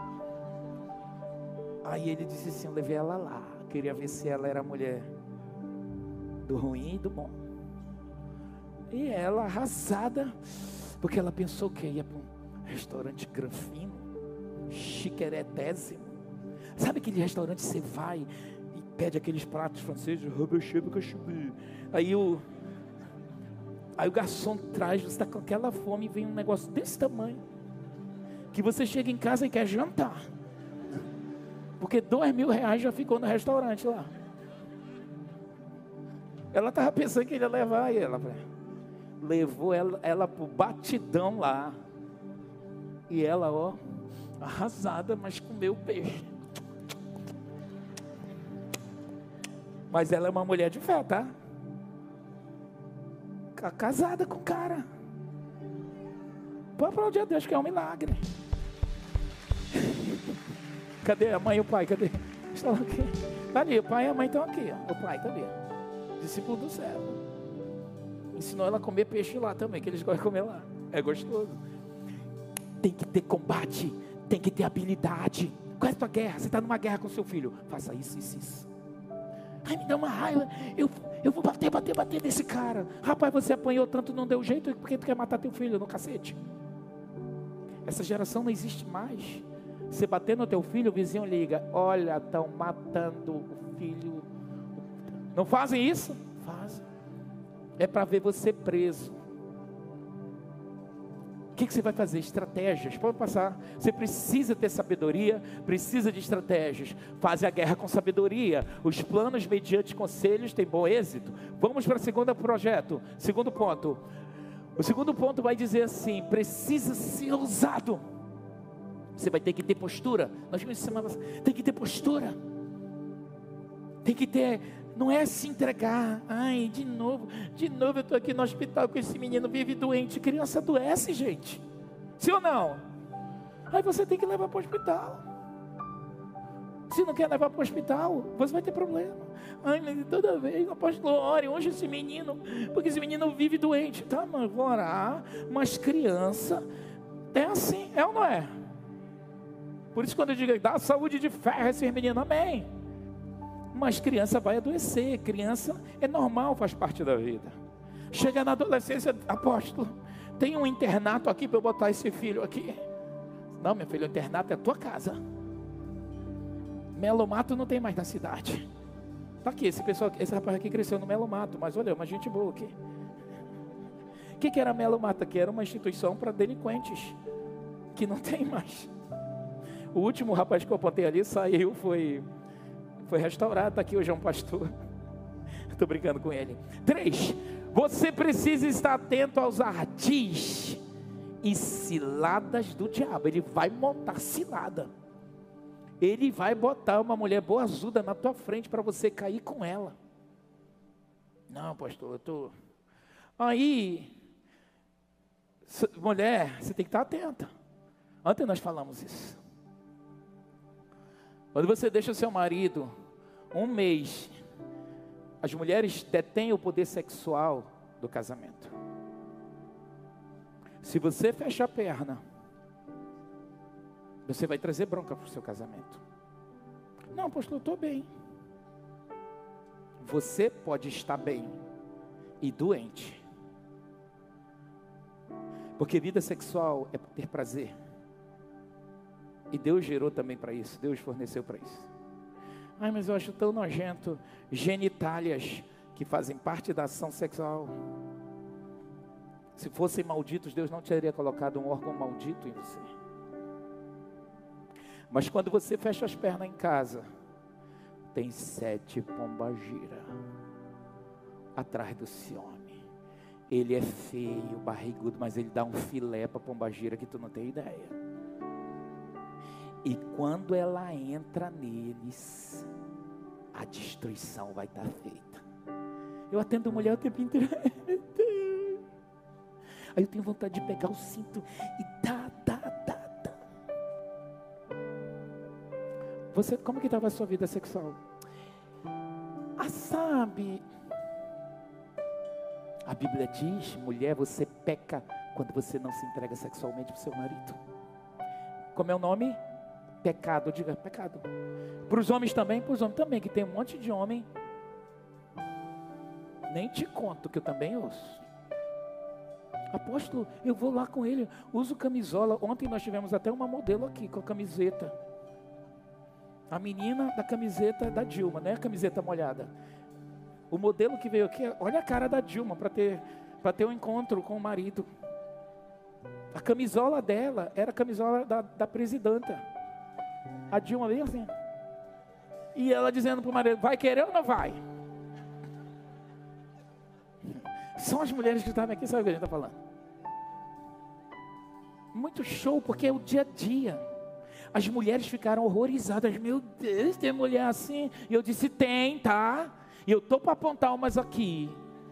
Aí ele disse assim, eu levei ela lá, queria ver se ela era mulher do ruim e do bom. E ela arrasada, porque ela pensou que ia para um restaurante granfino, chiqueretésimo. Sabe aquele restaurante que você vai e pede aqueles pratos franceses, aí o garçom traz, você está com aquela fome e vem um negócio desse tamanho, que você chega em casa e quer jantar, porque R$2.000 já ficou no restaurante lá. Ela estava pensando que ele ia levar, e ela levou ela para o batidão lá, e ela, ó, arrasada, mas comeu peixe. Mas ela é uma mulher de fé, tá? Casada com o cara. Pode aplaudir a Deus, que é um milagre. Cadê a mãe e o pai? Cadê? Estão aqui. Tá ali, o pai e a mãe estão aqui. Ó. O pai tá ali. Discípulo do céu. Ensinou ela a comer peixe lá também, que eles gostam de comer lá. É gostoso. Tem que ter combate. Tem que ter habilidade. Qual é a tua guerra? Você está numa guerra com seu filho. Faça isso, isso, isso. Ai, me dá uma raiva. Eu vou bater nesse cara. Rapaz, você apanhou tanto, não deu jeito, porque tu quer matar teu filho no cacete. Essa geração não existe mais. Você bater no teu filho, o vizinho liga. Olha, estão matando o filho. Não fazem isso? Fazem. É para ver você preso. O que você vai fazer? Estratégias. Pode passar. Você precisa ter sabedoria, precisa de estratégias. Faz a guerra com sabedoria. Os planos mediante conselhos têm bom êxito. Vamos para o segundo projeto. Segundo ponto. O segundo ponto vai dizer assim: precisa ser ousado. Você vai ter que ter postura. Nós vimos semana passada. Tem que ter postura. Tem que ter. Não é se entregar. Ai, de novo eu estou aqui no hospital com esse menino, vive doente. Criança adoece, gente. Sim ou não? Aí você tem que levar para o hospital. Se não quer levar para o hospital, você vai ter problema. Ai, mas toda vez, apóstolo, ore, hoje esse menino, porque esse menino vive doente. Tá, mas vou orar. Mas criança é assim, é ou não é? Por isso quando eu digo, dá saúde de ferro a esse menino, amém. Mas criança vai adoecer, criança é normal, faz parte da vida. Chega na adolescência, apóstolo, tem um internato aqui para eu botar esse filho aqui. Não, meu filho, o internato é a tua casa. Melo Mato não tem mais na cidade. Tá aqui, esse rapaz aqui cresceu no Melo Mato, mas olha, uma gente boa aqui. O que era Melo Mato aqui? Era uma instituição para delinquentes, que não tem mais. O último rapaz que eu apontei ali saiu, foi restaurado, está aqui hoje, é um pastor. Estou brincando com ele. 3, você precisa estar atento aos ardis e ciladas do diabo. Ele vai montar cilada. Ele vai botar uma mulher boazuda na tua frente para você cair com ela. Não, pastor, eu estou... Aí, mulher, você tem que estar atenta. Ontem nós falamos isso. Quando você deixa o seu marido 1 mês, as mulheres detêm o poder sexual do casamento. Se você fecha a perna, você vai trazer bronca para o seu casamento. Não, pastor, eu estou bem. Você pode estar bem e doente. Porque vida sexual é ter prazer. E Deus gerou também para isso. Deus forneceu para isso. Ai, mas eu acho tão nojento. Genitálias que fazem parte da ação sexual. Se fossem malditos, Deus não teria colocado um órgão maldito em você. Mas quando você fecha as pernas em casa, tem 7 pombagira atrás do ciúme. Ele é feio, barrigudo, mas ele dá um filé para pombagira que tu não tem ideia. E quando ela entra neles, a destruição vai estar feita. Eu atendo mulher o tempo inteiro. Aí eu tenho vontade de pegar o cinto e tá. Você, como que estava a sua vida sexual? Sabe, A Bíblia diz, mulher, você peca quando você não se entrega sexualmente para o seu marido. Como é o nome? Pecado, diga pecado. Para os homens também, que tem um monte de homem. Nem te conto que eu também ouço. Apóstolo, eu vou lá com ele, uso camisola. Ontem nós tivemos até uma modelo aqui com a camiseta. A menina da camiseta da Dilma, não é a camiseta molhada. O modelo que veio aqui, olha a cara da Dilma para ter um encontro com o marido. A camisola dela era a camisola da presidenta. A Dilma veio assim. E ela dizendo para o marido, vai querer ou não vai? São as mulheres que estavam aqui, sabe o que a gente está falando? Muito show, porque é o dia a dia. As mulheres ficaram horrorizadas. Meu Deus, tem mulher assim? E eu disse, tem, tá? E eu estou para apontar umas aqui.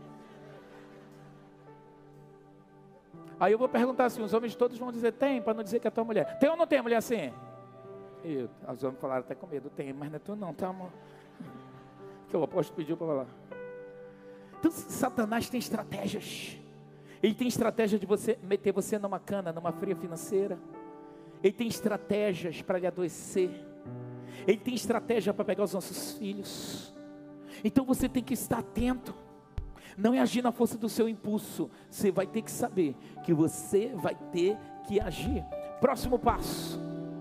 Aí eu vou perguntar assim, os homens todos vão dizer, tem, para não dizer que é tua mulher. Tem ou não tem mulher assim? E os homens falaram até com medo, tem, mas não é tu não, tá, amor? Que o apóstolo pediu para falar. Então, Satanás tem estratégias. Ele tem estratégia de meter você numa cana, numa fria financeira. Ele tem estratégias para lhe adoecer. Ele tem estratégia para pegar os nossos filhos. Então você tem que estar atento. Não é agir na força do seu impulso. Você vai ter que saber que você vai ter que agir. Próximo passo.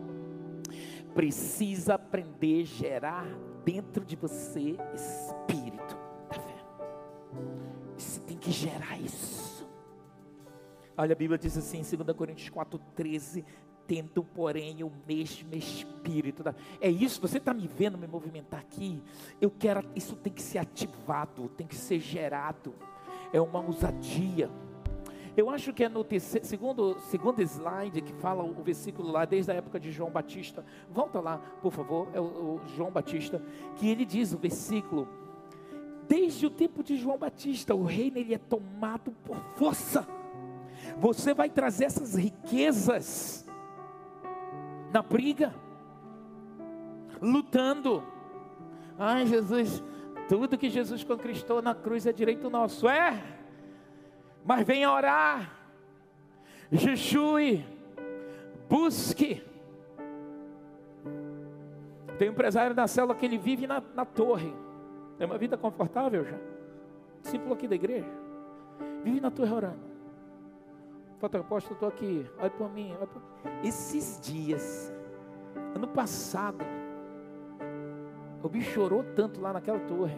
Precisa aprender a gerar dentro de você espírito da fé. Você tem que gerar isso. Olha, a Bíblia diz assim, em 2 Coríntios 4:13, tendo, porém, o mesmo espírito. É isso, você está me vendo me movimentar aqui? Eu quero, isso tem que ser ativado, tem que ser gerado. É uma ousadia. Eu acho que é no segundo slide que fala o versículo lá, desde a época de João Batista. Volta lá, por favor, é o João Batista, que ele diz o versículo, desde o tempo de João Batista, o reino ele é tomado por força. Você vai trazer essas riquezas na briga, lutando. Ai, Jesus, tudo que Jesus conquistou na cruz é direito nosso, mas venha orar, jejue, busque. Tem um empresário da célula que ele vive na torre, tem uma vida confortável já, discípulo aqui da igreja, vive na torre orando. Fala, apóstolo, eu estou aqui, olha para mim, Esses dias, ano passado, o bicho chorou tanto lá naquela torre,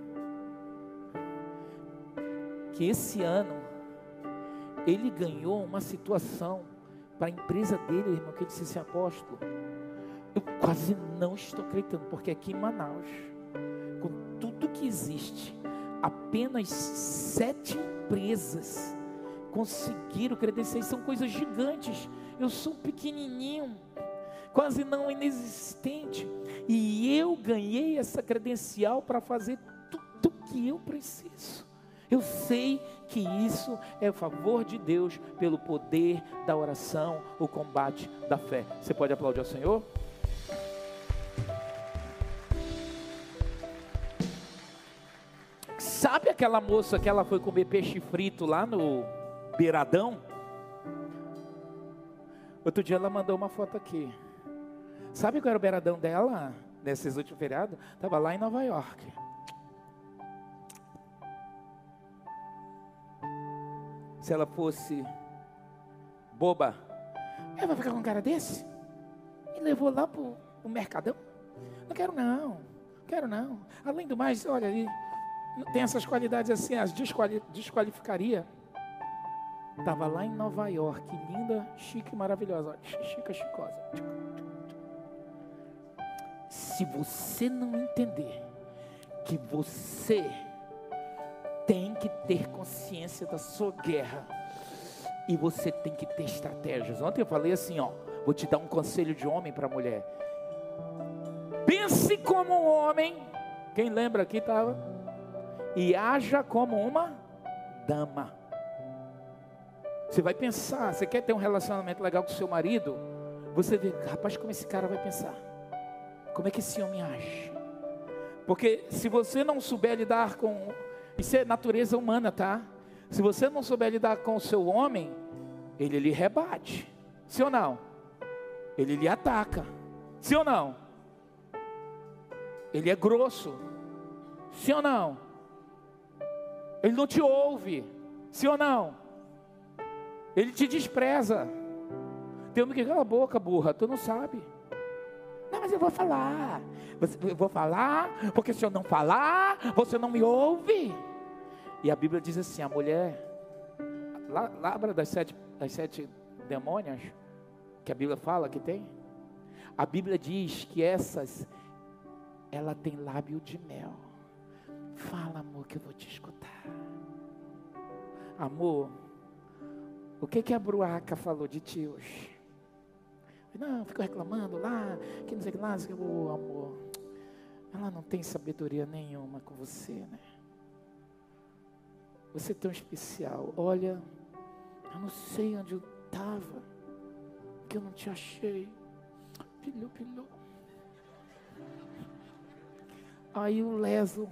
que esse ano, ele ganhou uma situação para a empresa dele, irmão, que ele disse assim, apóstolo, eu quase não estou acreditando, porque aqui em Manaus, com tudo que existe, apenas 7 empresas conseguiram credenciais, são coisas gigantes. Eu sou pequenininho, quase não inexistente, e eu ganhei essa credencial para fazer tudo o que eu preciso. Eu sei que isso é o favor de Deus, pelo poder da oração, o combate da fé. Você pode aplaudir ao Senhor? Sabe aquela moça que ela foi comer peixe frito lá no Beiradão? Outro dia ela mandou uma foto aqui. Sabe qual era o beiradão dela nesses últimos feriados? Estava lá em Nova York. Se ela fosse boba, ela vai ficar com um cara desse? E levou lá pro Mercadão? Não quero não. Além do mais, olha ali, tem essas qualidades assim, as desqualificaria. Estava lá em Nova York, linda, chique, maravilhosa, chicosa. Se você não entender que você tem que ter consciência da sua guerra e você tem que ter estratégias. Ontem eu falei assim, vou te dar um conselho de homem para mulher. Pense como um homem, quem lembra aqui estava, e haja como uma dama. Você vai pensar, você quer ter um relacionamento legal com o seu marido, você vê, rapaz, como esse cara vai pensar, como é que esse homem age, porque se você não souber lidar com, isso é natureza humana, tá? Se você não souber lidar com o seu homem, ele lhe rebate. Sim ou não? Ele lhe ataca. Sim ou não? Ele é grosso. Sim ou não? Ele não te ouve. Sim ou não? Ele te despreza. Tem homem que cala a boca, burra, tu não sabe. Não, mas eu vou falar. Eu vou falar, porque se eu não falar, você não me ouve. E a Bíblia diz assim, a mulher, lembra das sete demônias, que a Bíblia fala que tem? A Bíblia diz que ela tem lábio de mel. Fala, amor, que eu vou te escutar. Amor, o que a Bruaca falou de ti hoje? Não, ficou reclamando lá, que não sei o que lá, amor, ela não tem sabedoria nenhuma com você, né? Você é tão especial. Olha, eu não sei onde eu estava, que eu não te achei. Pilhou. Aí o leso.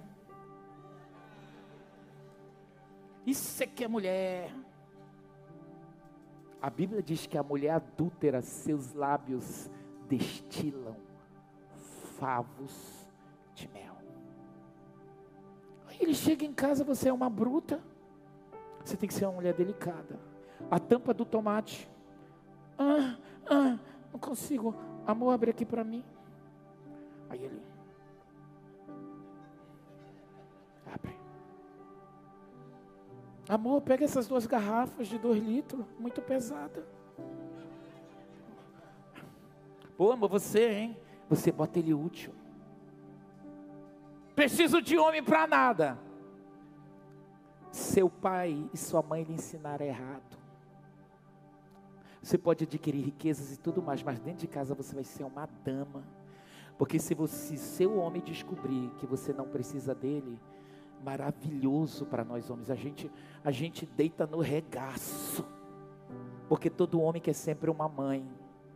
Isso é que é mulher. A Bíblia diz que a mulher adúltera, seus lábios destilam favos de mel. Aí ele chega em casa, você é uma bruta. Você tem que ser uma mulher delicada. A tampa do tomate. Não consigo. Amor, abre aqui para mim. Aí ele abre. Amor, pega essas 2 garrafas de 2 litros, muito pesada. Pô, amor, você, hein? Você bota ele útil. Preciso de homem para nada. Seu pai e sua mãe lhe ensinaram errado. Você pode adquirir riquezas e tudo mais, mas dentro de casa você vai ser uma dama. Porque se seu homem descobrir que você não precisa dele, maravilhoso para nós homens, a gente deita no regaço, porque todo homem quer sempre uma mãe,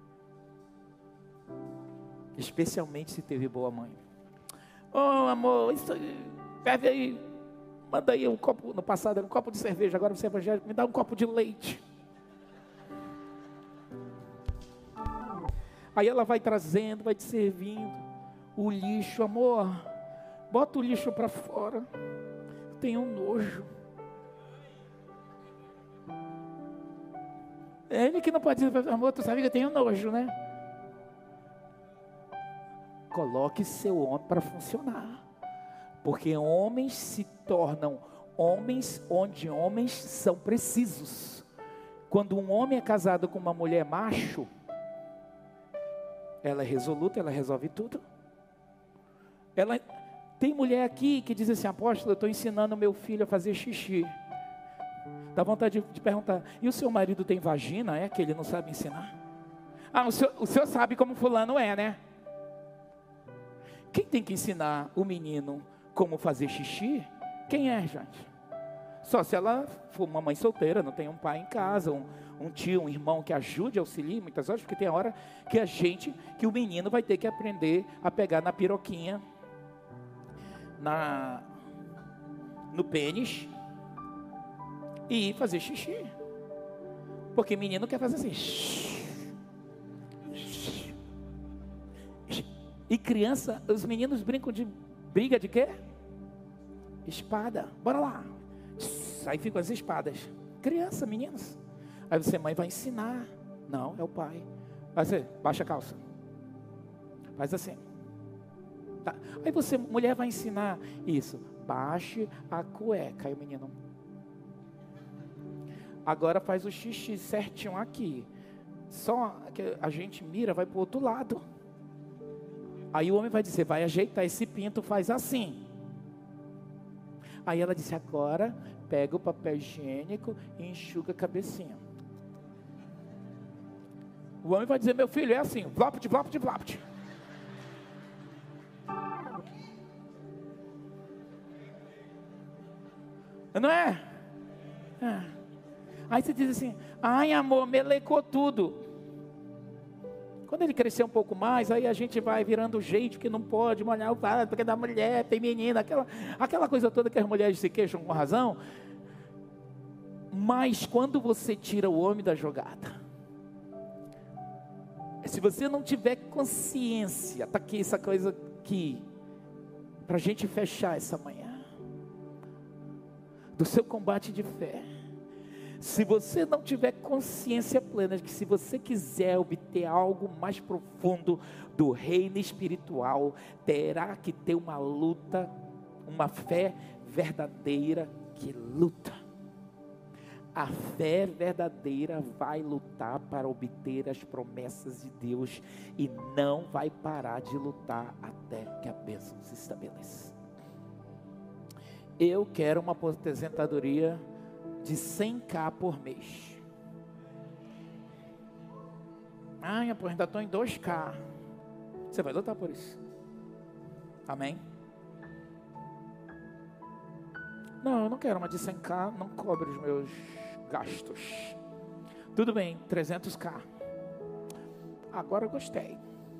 especialmente se teve boa mãe. Oh, amor, serve aí, manda aí um copo, no passado era um copo de cerveja, agora você é evangélico, me dá um copo de leite. Aí ela vai trazendo, vai te servindo o lixo. Amor, bota o lixo para fora, eu tenho um nojo. É ele que não pode dizer, amor, tu sabe que eu tenho nojo, né? Coloque seu homem para funcionar, porque homens se tornam homens onde homens são precisos. Quando um homem é casado com uma mulher macho, ela é resoluta, ela resolve tudo. Tem mulher aqui que diz assim, apóstolo, eu estou ensinando meu filho a fazer xixi. Dá vontade de perguntar, e o seu marido tem vagina? É que ele não sabe ensinar? Ah, o senhor sabe como fulano é, né? Quem tem que ensinar o menino como fazer xixi? Quem é, gente? Só se ela for uma mãe solteira, não tem um pai em casa, um tio, um irmão que ajude, auxilie, muitas horas, porque tem a hora que o menino vai ter que aprender a pegar na piroquinha, no pênis, e ir fazer xixi. Porque menino quer fazer assim. E criança, os meninos brincam de briga de quê? Espada. Bora lá. Aí ficam as espadas. Criança, meninos. Aí você, mãe, vai ensinar. Não, é o pai. Vai ser, baixa a calça. Faz assim. Tá. Aí você, mulher, vai ensinar isso. Baixe a cueca. Aí o menino. Agora faz o xixi certinho aqui. Só que a gente mira, vai para o outro lado. Aí o homem vai dizer, vai ajeitar esse pinto, faz assim. Aí ela disse, agora pega o papel higiênico e enxuga a cabecinha. O homem vai dizer, meu filho, é assim, vlopt, vlopt, vlopt. Não é? Aí você diz assim, ai amor, melecou tudo. Quando ele crescer um pouco mais, aí a gente vai virando jeito que não pode molhar o vaso, porque da mulher, tem menina, aquela coisa toda que as mulheres se queixam com razão. Mas quando você tira o homem da jogada, se você não tiver consciência, está aqui essa coisa aqui, para a gente fechar essa manhã, do seu combate de fé. Se você não tiver consciência plena de que se você quiser obter algo mais profundo do reino espiritual, terá que ter uma luta, uma fé verdadeira que luta. A fé verdadeira vai lutar para obter as promessas de Deus e não vai parar de lutar até que a bênção se estabeleça. Eu quero uma aposentadoria de 100k por mês. Ai, ainda estou em 2k. Você vai lutar por isso. Amém? Não, eu não quero uma de 100k, não cobre os meus gastos. Tudo bem, 300k. Agora eu gostei.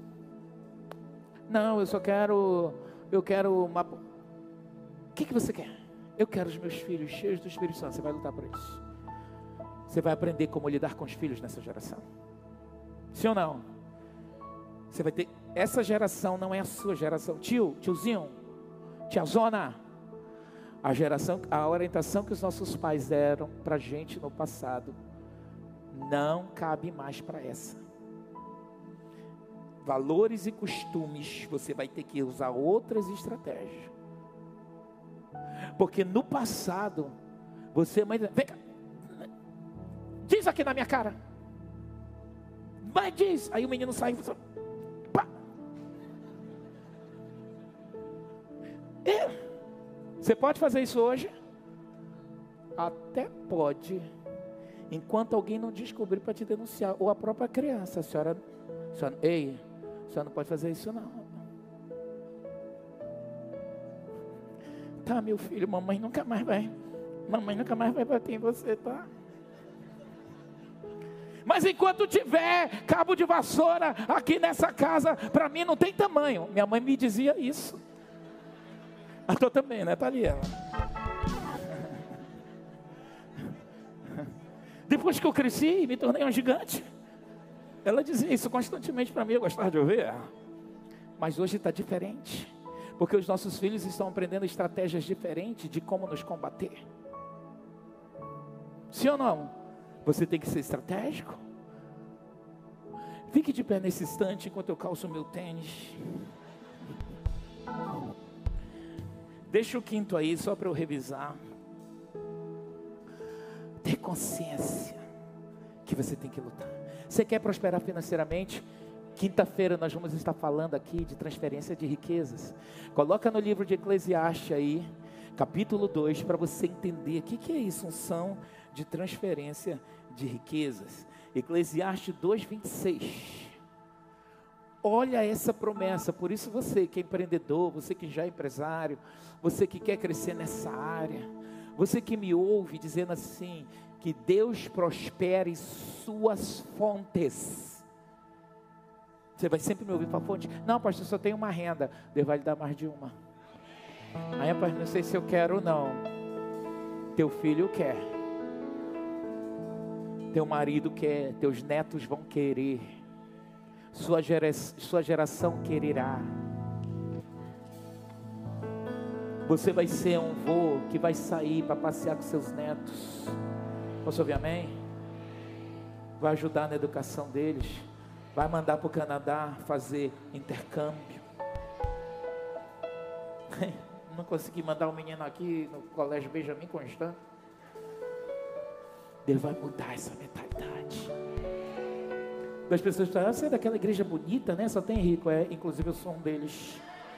Não, eu quero uma... O que você quer? Eu quero os meus filhos cheios do Espírito Santo. Você vai lutar por isso. Você vai aprender como lidar com os filhos nessa geração. Sim ou não? Você vai ter... Essa geração não é a sua geração. Tiozinho, tiazona. A orientação que os nossos pais deram para a gente no passado não cabe mais para essa. Valores e costumes, você vai ter que usar outras estratégias. Porque no passado, você, mãe, vem cá, diz aqui na minha cara, mas diz, aí o menino sai e fala, pá. Você pode fazer isso hoje? Até pode, enquanto alguém não descobrir para te denunciar, ou a própria criança. A senhora, ei, a senhora não pode fazer isso não. Tá, meu filho, mamãe nunca mais vai bater em você, tá? Mas enquanto tiver cabo de vassoura aqui nessa casa, para mim não tem tamanho. Minha mãe me dizia isso. A tua também, né, Thalia? Depois que eu cresci e me tornei um gigante, ela dizia isso constantemente para mim, eu gostava de ouvir. Mas hoje está diferente. Porque os nossos filhos estão aprendendo estratégias diferentes de como nos combater. Sim ou não? Você tem que ser estratégico. Fique de pé nesse instante enquanto eu calço meu tênis. Deixa o quinto aí só para eu revisar. Ter consciência que você tem que lutar. Você quer prosperar financeiramente? Quinta-feira nós vamos estar falando aqui de transferência de riquezas. Coloca no livro de Eclesiastes aí, capítulo 2, para você entender o que é isso, unção de transferência de riquezas. Eclesiastes 2:26. Olha essa promessa. Por isso você que é empreendedor, você que já é empresário, você que quer crescer nessa área, você que me ouve dizendo assim, que Deus prospere suas fontes. Você vai sempre me ouvir para a fonte. Não, pastor, só tenho uma renda. Deus vai lhe dar mais de uma. Aí, pastor, não sei se eu quero ou não. Teu filho quer. Teu marido quer. Teus netos vão querer. Sua geração quererá. Você vai ser um vô que vai sair para passear com seus netos. Posso ouvir amém? Vai ajudar na educação deles. Vai mandar para o Canadá fazer intercâmbio. Não consegui mandar um menino aqui no colégio Benjamin Constant. Deus vai mudar essa mentalidade. As pessoas falam, você é daquela igreja bonita, né? Só tem rico. Inclusive eu sou um deles.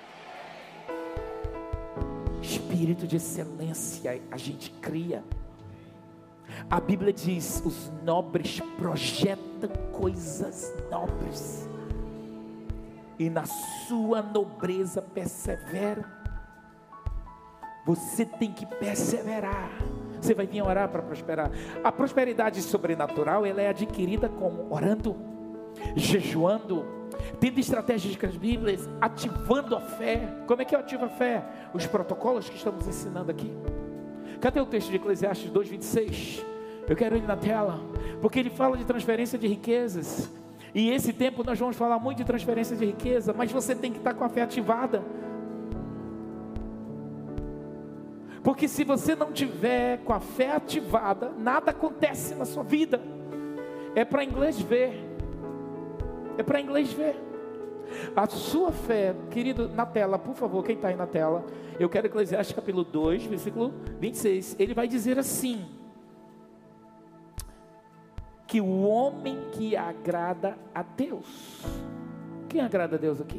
Espírito de excelência a gente cria. A Bíblia diz, os nobres projetam coisas nobres, e na sua nobreza perseveram. Você tem que perseverar. Você vai vir orar para prosperar. A prosperidade sobrenatural, ela é adquirida como? Orando, jejuando, tendo estratégias com as Bíblias, ativando a fé. Como é que eu ativo a fé? Os protocolos que estamos ensinando aqui. Cadê o texto de Eclesiastes 2:26? Eu quero ele na tela, porque ele fala de transferência de riquezas. E esse tempo nós vamos falar muito de transferência de riqueza, mas você tem que estar com a fé ativada. Porque se você não tiver com a fé ativada, nada acontece na sua vida. É para inglês ver. É para inglês ver. A sua fé, querido, na tela, por favor, quem está aí na tela, eu quero Eclesiastes capítulo 2, versículo 26. Ele vai dizer assim: que o homem que agrada a Deus. Quem agrada a Deus aqui?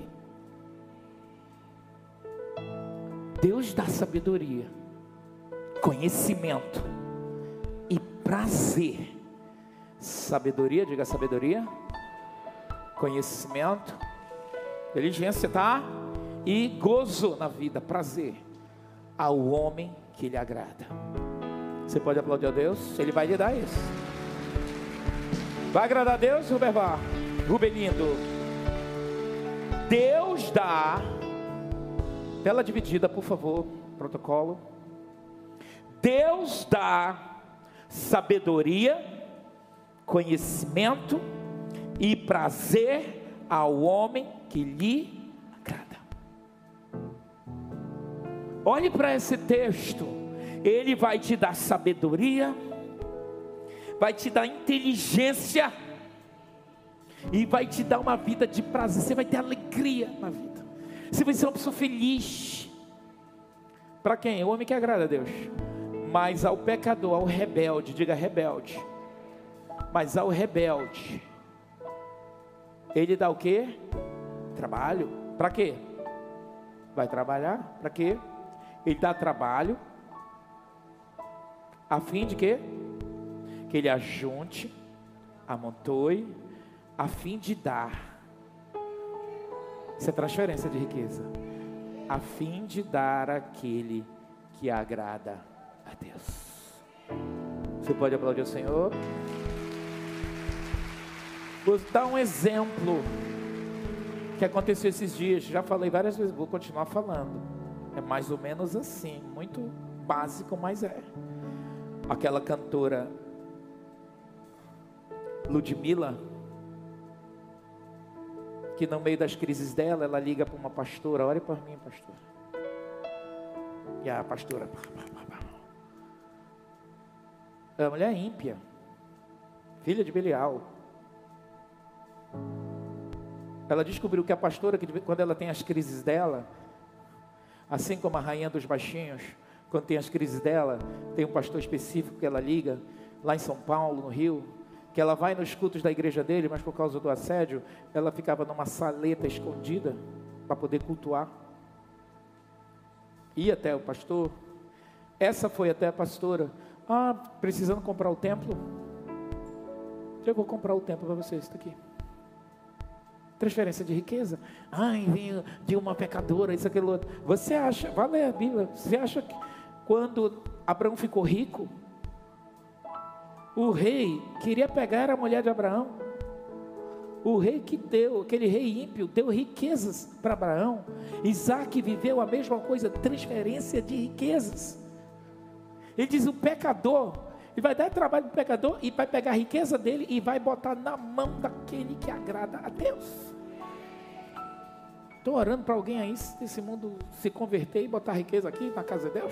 Deus dá sabedoria, conhecimento e prazer. Sabedoria, diga sabedoria, conhecimento, inteligência, tá? E gozo na vida, prazer ao homem que lhe agrada. Você pode aplaudir a Deus? Ele vai lhe dar isso. Vai agradar a Deus, Rubelindo? Deus dá, tela dividida, por favor, protocolo. Deus dá sabedoria, conhecimento e prazer ao homem que lhe agrada. Olhe para esse texto. Ele vai te dar sabedoria, vai te dar inteligência e vai te dar uma vida de prazer. Você vai ter alegria na vida. Você vai ser uma pessoa feliz. Para quem? O homem que agrada a Deus. Mas ao pecador, ao rebelde, diga rebelde. Mas ao rebelde, ele dá o quê? Trabalho. Para quê? Vai trabalhar? Para quê? Ele dá trabalho, a fim de quê? Que ele ajunte, amontoe, a fim de dar. Isso é transferência de riqueza. A fim de dar àquele que agrada a Deus. Você pode aplaudir o Senhor? Vou dar um exemplo que aconteceu esses dias. Já falei várias vezes, vou continuar falando. É mais ou menos assim, muito básico, mas é. Aquela cantora Ludmilla, que no meio das crises dela, ela liga para uma pastora: ore por mim, pastora. E a pastora, a mulher ímpia, filha de Belial. Ela descobriu que a pastora, que quando ela tem as crises dela, assim como a rainha dos baixinhos, quando tem as crises dela, tem um pastor específico que ela liga, lá em São Paulo, no Rio, que ela vai nos cultos da igreja dele, mas por causa do assédio, ela ficava numa saleta escondida, para poder cultuar. Ia até o pastor. Essa foi até a pastora: precisando comprar o templo? Eu vou comprar o templo para vocês, está aqui. Transferência de riqueza. Veio de uma pecadora, isso, aquilo outro. Você acha, vai ler a Bíblia, você acha que quando Abraão ficou rico, o rei queria pegar a mulher de Abraão? O rei que deu, aquele rei ímpio, deu riquezas para Abraão. Isaac viveu a mesma coisa, transferência de riquezas. Ele diz: o pecador, ele vai dar trabalho para o pecador e vai pegar a riqueza dele e vai botar na mão daquele que agrada a Deus. Estou orando para alguém aí desse mundo se converter e botar riqueza aqui na casa de Deus.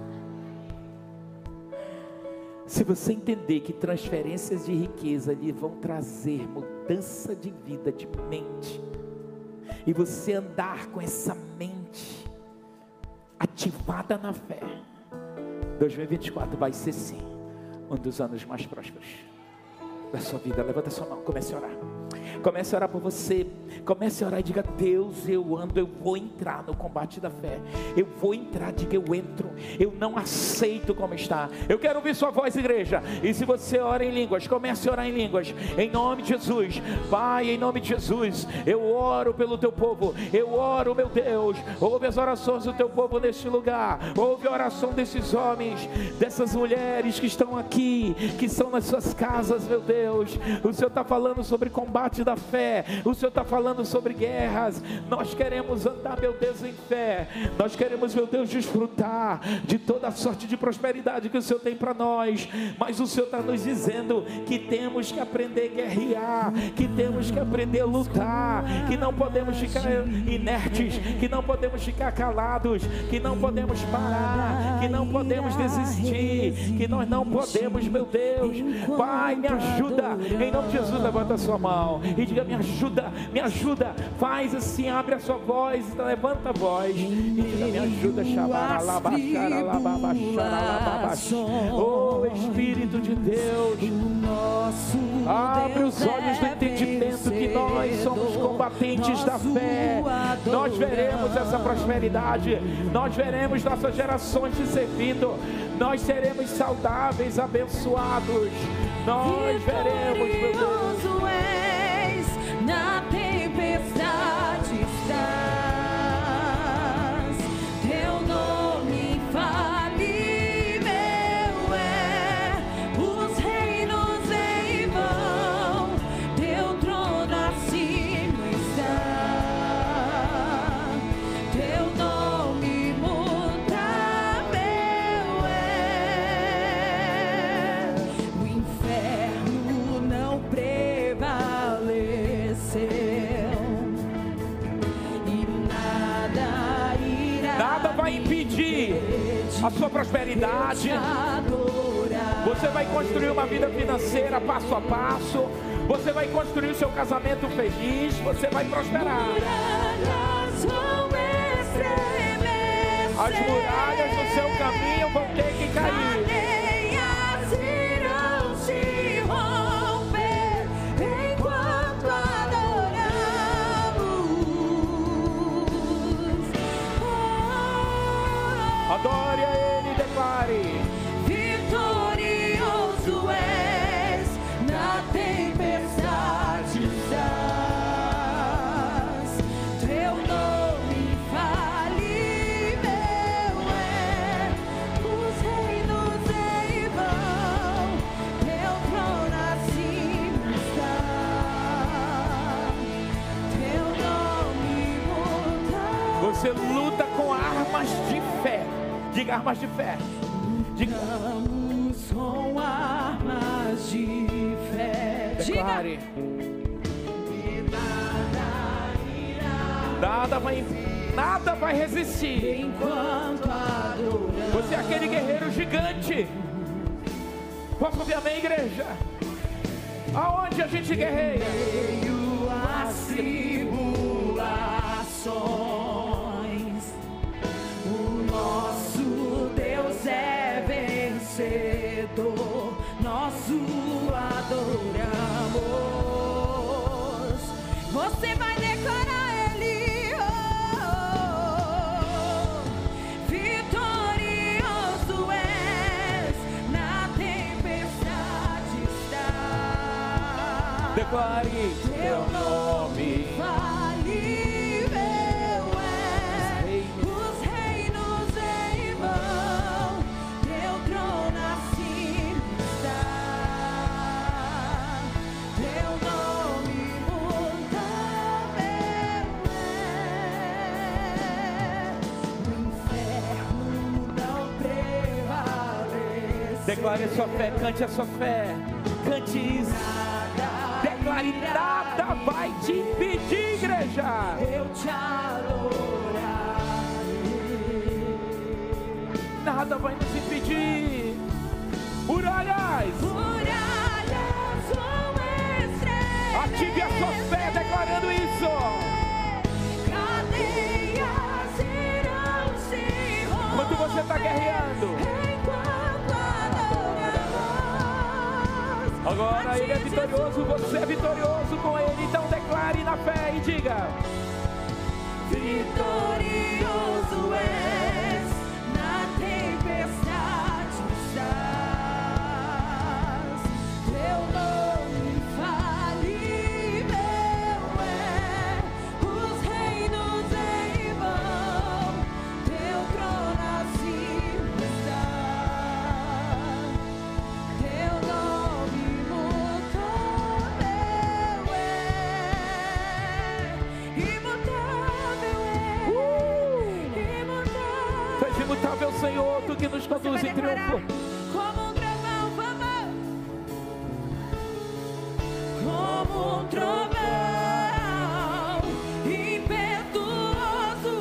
Se você entender que transferências de riqueza lhe vão trazer mudança de vida, de mente, e você andar com essa mente ativada na fé, 2024 vai ser sim um dos anos mais prósperos da sua vida. Levanta a sua mão, comece a orar. Comece a orar por você. Comece a orar e diga: Deus, eu vou entrar no combate da fé. Eu vou entrar, diga: eu entro. Eu não aceito como está. Eu quero ouvir sua voz, igreja. E se você ora em línguas, comece a orar em línguas. Em nome de Jesus. Pai, em nome de Jesus, eu oro pelo teu povo. Eu oro, meu Deus. Ouve as orações do teu povo neste lugar. Ouve a oração desses homens, dessas mulheres que estão aqui, que são nas suas casas, meu Deus. O Senhor está falando sobre combate da da fé. O Senhor está falando sobre guerras. Nós queremos andar, meu Deus, em fé. Nós queremos, meu Deus, desfrutar de toda a sorte de prosperidade que o Senhor tem para nós. Mas o Senhor está nos dizendo que temos que aprender a guerrear, que temos que aprender a lutar, que não podemos ficar inertes, que não podemos ficar calados, que não podemos parar, que não podemos desistir, que nós não podemos, meu Deus. Pai, me ajuda, em nome de Jesus. Levanta a sua mão e diga: me ajuda, me ajuda. Faz assim, abre a sua voz, levanta a voz e diga: me ajuda. Oh Espírito de Deus, abre os olhos do entendimento, que nós somos combatentes da fé. Nós veremos essa prosperidade, nós veremos nossas gerações te servindo, nós seremos saudáveis, abençoados, nós veremos, meu Deus. Na tempestade estás, teu nome infalível é, os reinos em vão, teu trono acima está, teu nome imutável é, o inferno não prevaleceu. Nada vai impedir a sua prosperidade. Você vai construir uma vida financeira passo a passo. Você vai construir o seu casamento feliz. Você vai prosperar. As muralhas do seu caminho vão ter que cair. Adore a Ele, declare: vitorioso és, na tempestade estás, teu nome infalível é, os reinos em vão, teu trono acima está, teu nome imutável. Você luta com armas de fé. Diga: armas de fé. Diga: com armas de fé. Declare: nada vai resistir enquanto adoramos. Você é aquele guerreiro gigante. Posso ouvir amém, igreja? Aonde a gente guerreia? Meio às tribulações, o nosso Deus é vencedor, nosso adoramos. Você vai declarar Ele, vitorioso és, na tempestade está. Declare: teu nome infalível é, os reinos em vão, teu trono acima está, teu nome imutável é, o inferno não prevalece. Declare a sua fé, cante a sua fé, cante isso. Declare: nada vai te impedir, igreja. Eu te adorarei. Nada vai nos impedir. Muralhas, Vão estremecer. ative a sua fé declarando isso. Cadeias irão se romper. Enquanto você está guerreando, Enquanto adoramos. agora Ele é vitorioso, você é vitorioso com Ele. Então declare na fé e diga: vitorioso és, na tempestade estás, teu nome infalível é, os reinos em vão, teu trono acima está, teu nome imutável é, nos conduz em triunfo. Como um trovão, vamos. Como um trovão, impetuoso,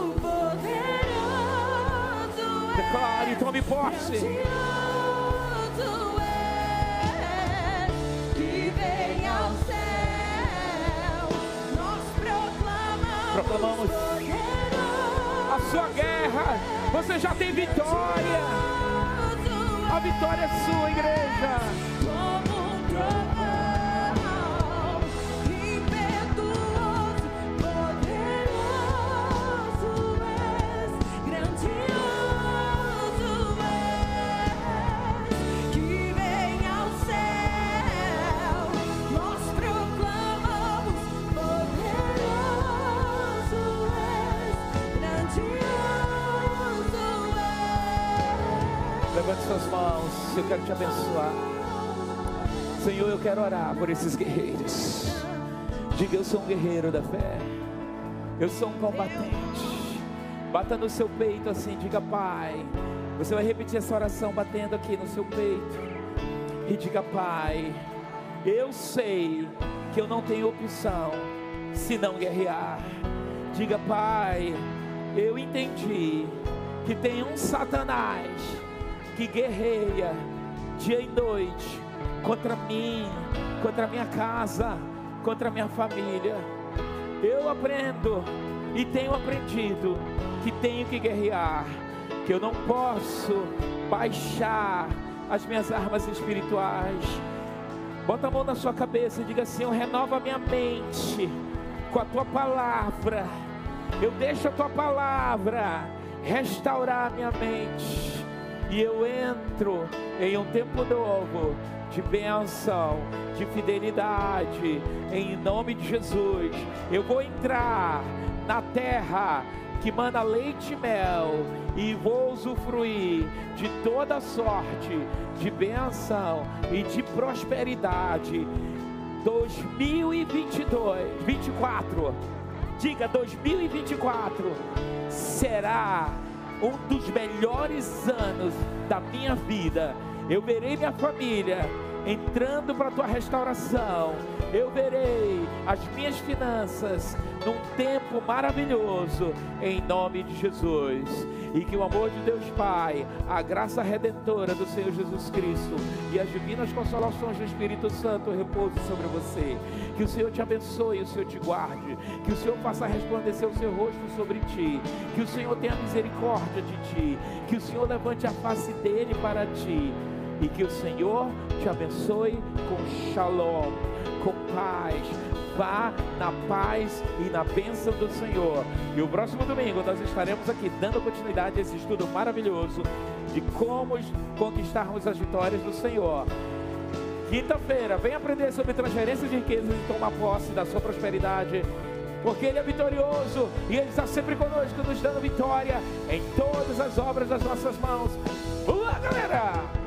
poderoso Declare, tome posse. grandioso és, que vem ao céu. Nós Proclamamos a sua guerra. Você já tem vitória. A vitória é sua, igreja. Como um trovão, impetuoso, poderoso és, grandioso és, que vem ao céu. Nós proclamamos, poderoso és, grandioso és. Levante suas mãos, eu quero te abençoar. Senhor, eu quero orar por esses guerreiros. Diga, eu sou um guerreiro da fé. Eu sou um combatente. Bata no seu peito assim, diga, Pai. Você vai repetir essa oração batendo aqui no seu peito. E diga, Pai, eu sei que eu não tenho opção se não guerrear. Diga, Pai, eu entendi que tem um Satanás que guerreia dia e noite contra mim, contra a minha casa, contra a minha família. Eu aprendo e tenho aprendido que tenho que guerrear, que eu não posso baixar as minhas armas espirituais. Bota a mão na sua cabeça e diga, Senhor, renova a minha mente com a tua palavra. Eu deixo a tua palavra restaurar a minha mente. E eu entro em um tempo novo de bênção, de fidelidade, em nome de Jesus. Eu vou entrar na terra que manda leite e mel e vou usufruir de toda sorte de bênção e de prosperidade. 2024, diga, 2024 será um dos melhores anos da minha vida. Eu verei minha família entrando para a tua restauração. Eu verei as minhas finanças num tempo maravilhoso, em nome de Jesus. E que o amor de Deus Pai, a graça redentora do Senhor Jesus Cristo e as divinas consolações do Espírito Santo repouse sobre você. Que o Senhor te abençoe e o Senhor te guarde. Que o Senhor faça resplandecer o seu rosto sobre ti. Que o Senhor tenha misericórdia de ti. Que o Senhor levante a face dele para ti. E que o Senhor te abençoe com shalom, com paz. Vá na paz e na bênção do Senhor. E o próximo domingo nós estaremos aqui dando continuidade a esse estudo maravilhoso de como conquistarmos as vitórias do Senhor. Quinta-feira, vem aprender sobre transferência de riquezas e tomar posse da sua prosperidade, porque Ele é vitorioso e Ele está sempre conosco, nos dando vitória em todas as obras das nossas mãos. Boa, galera!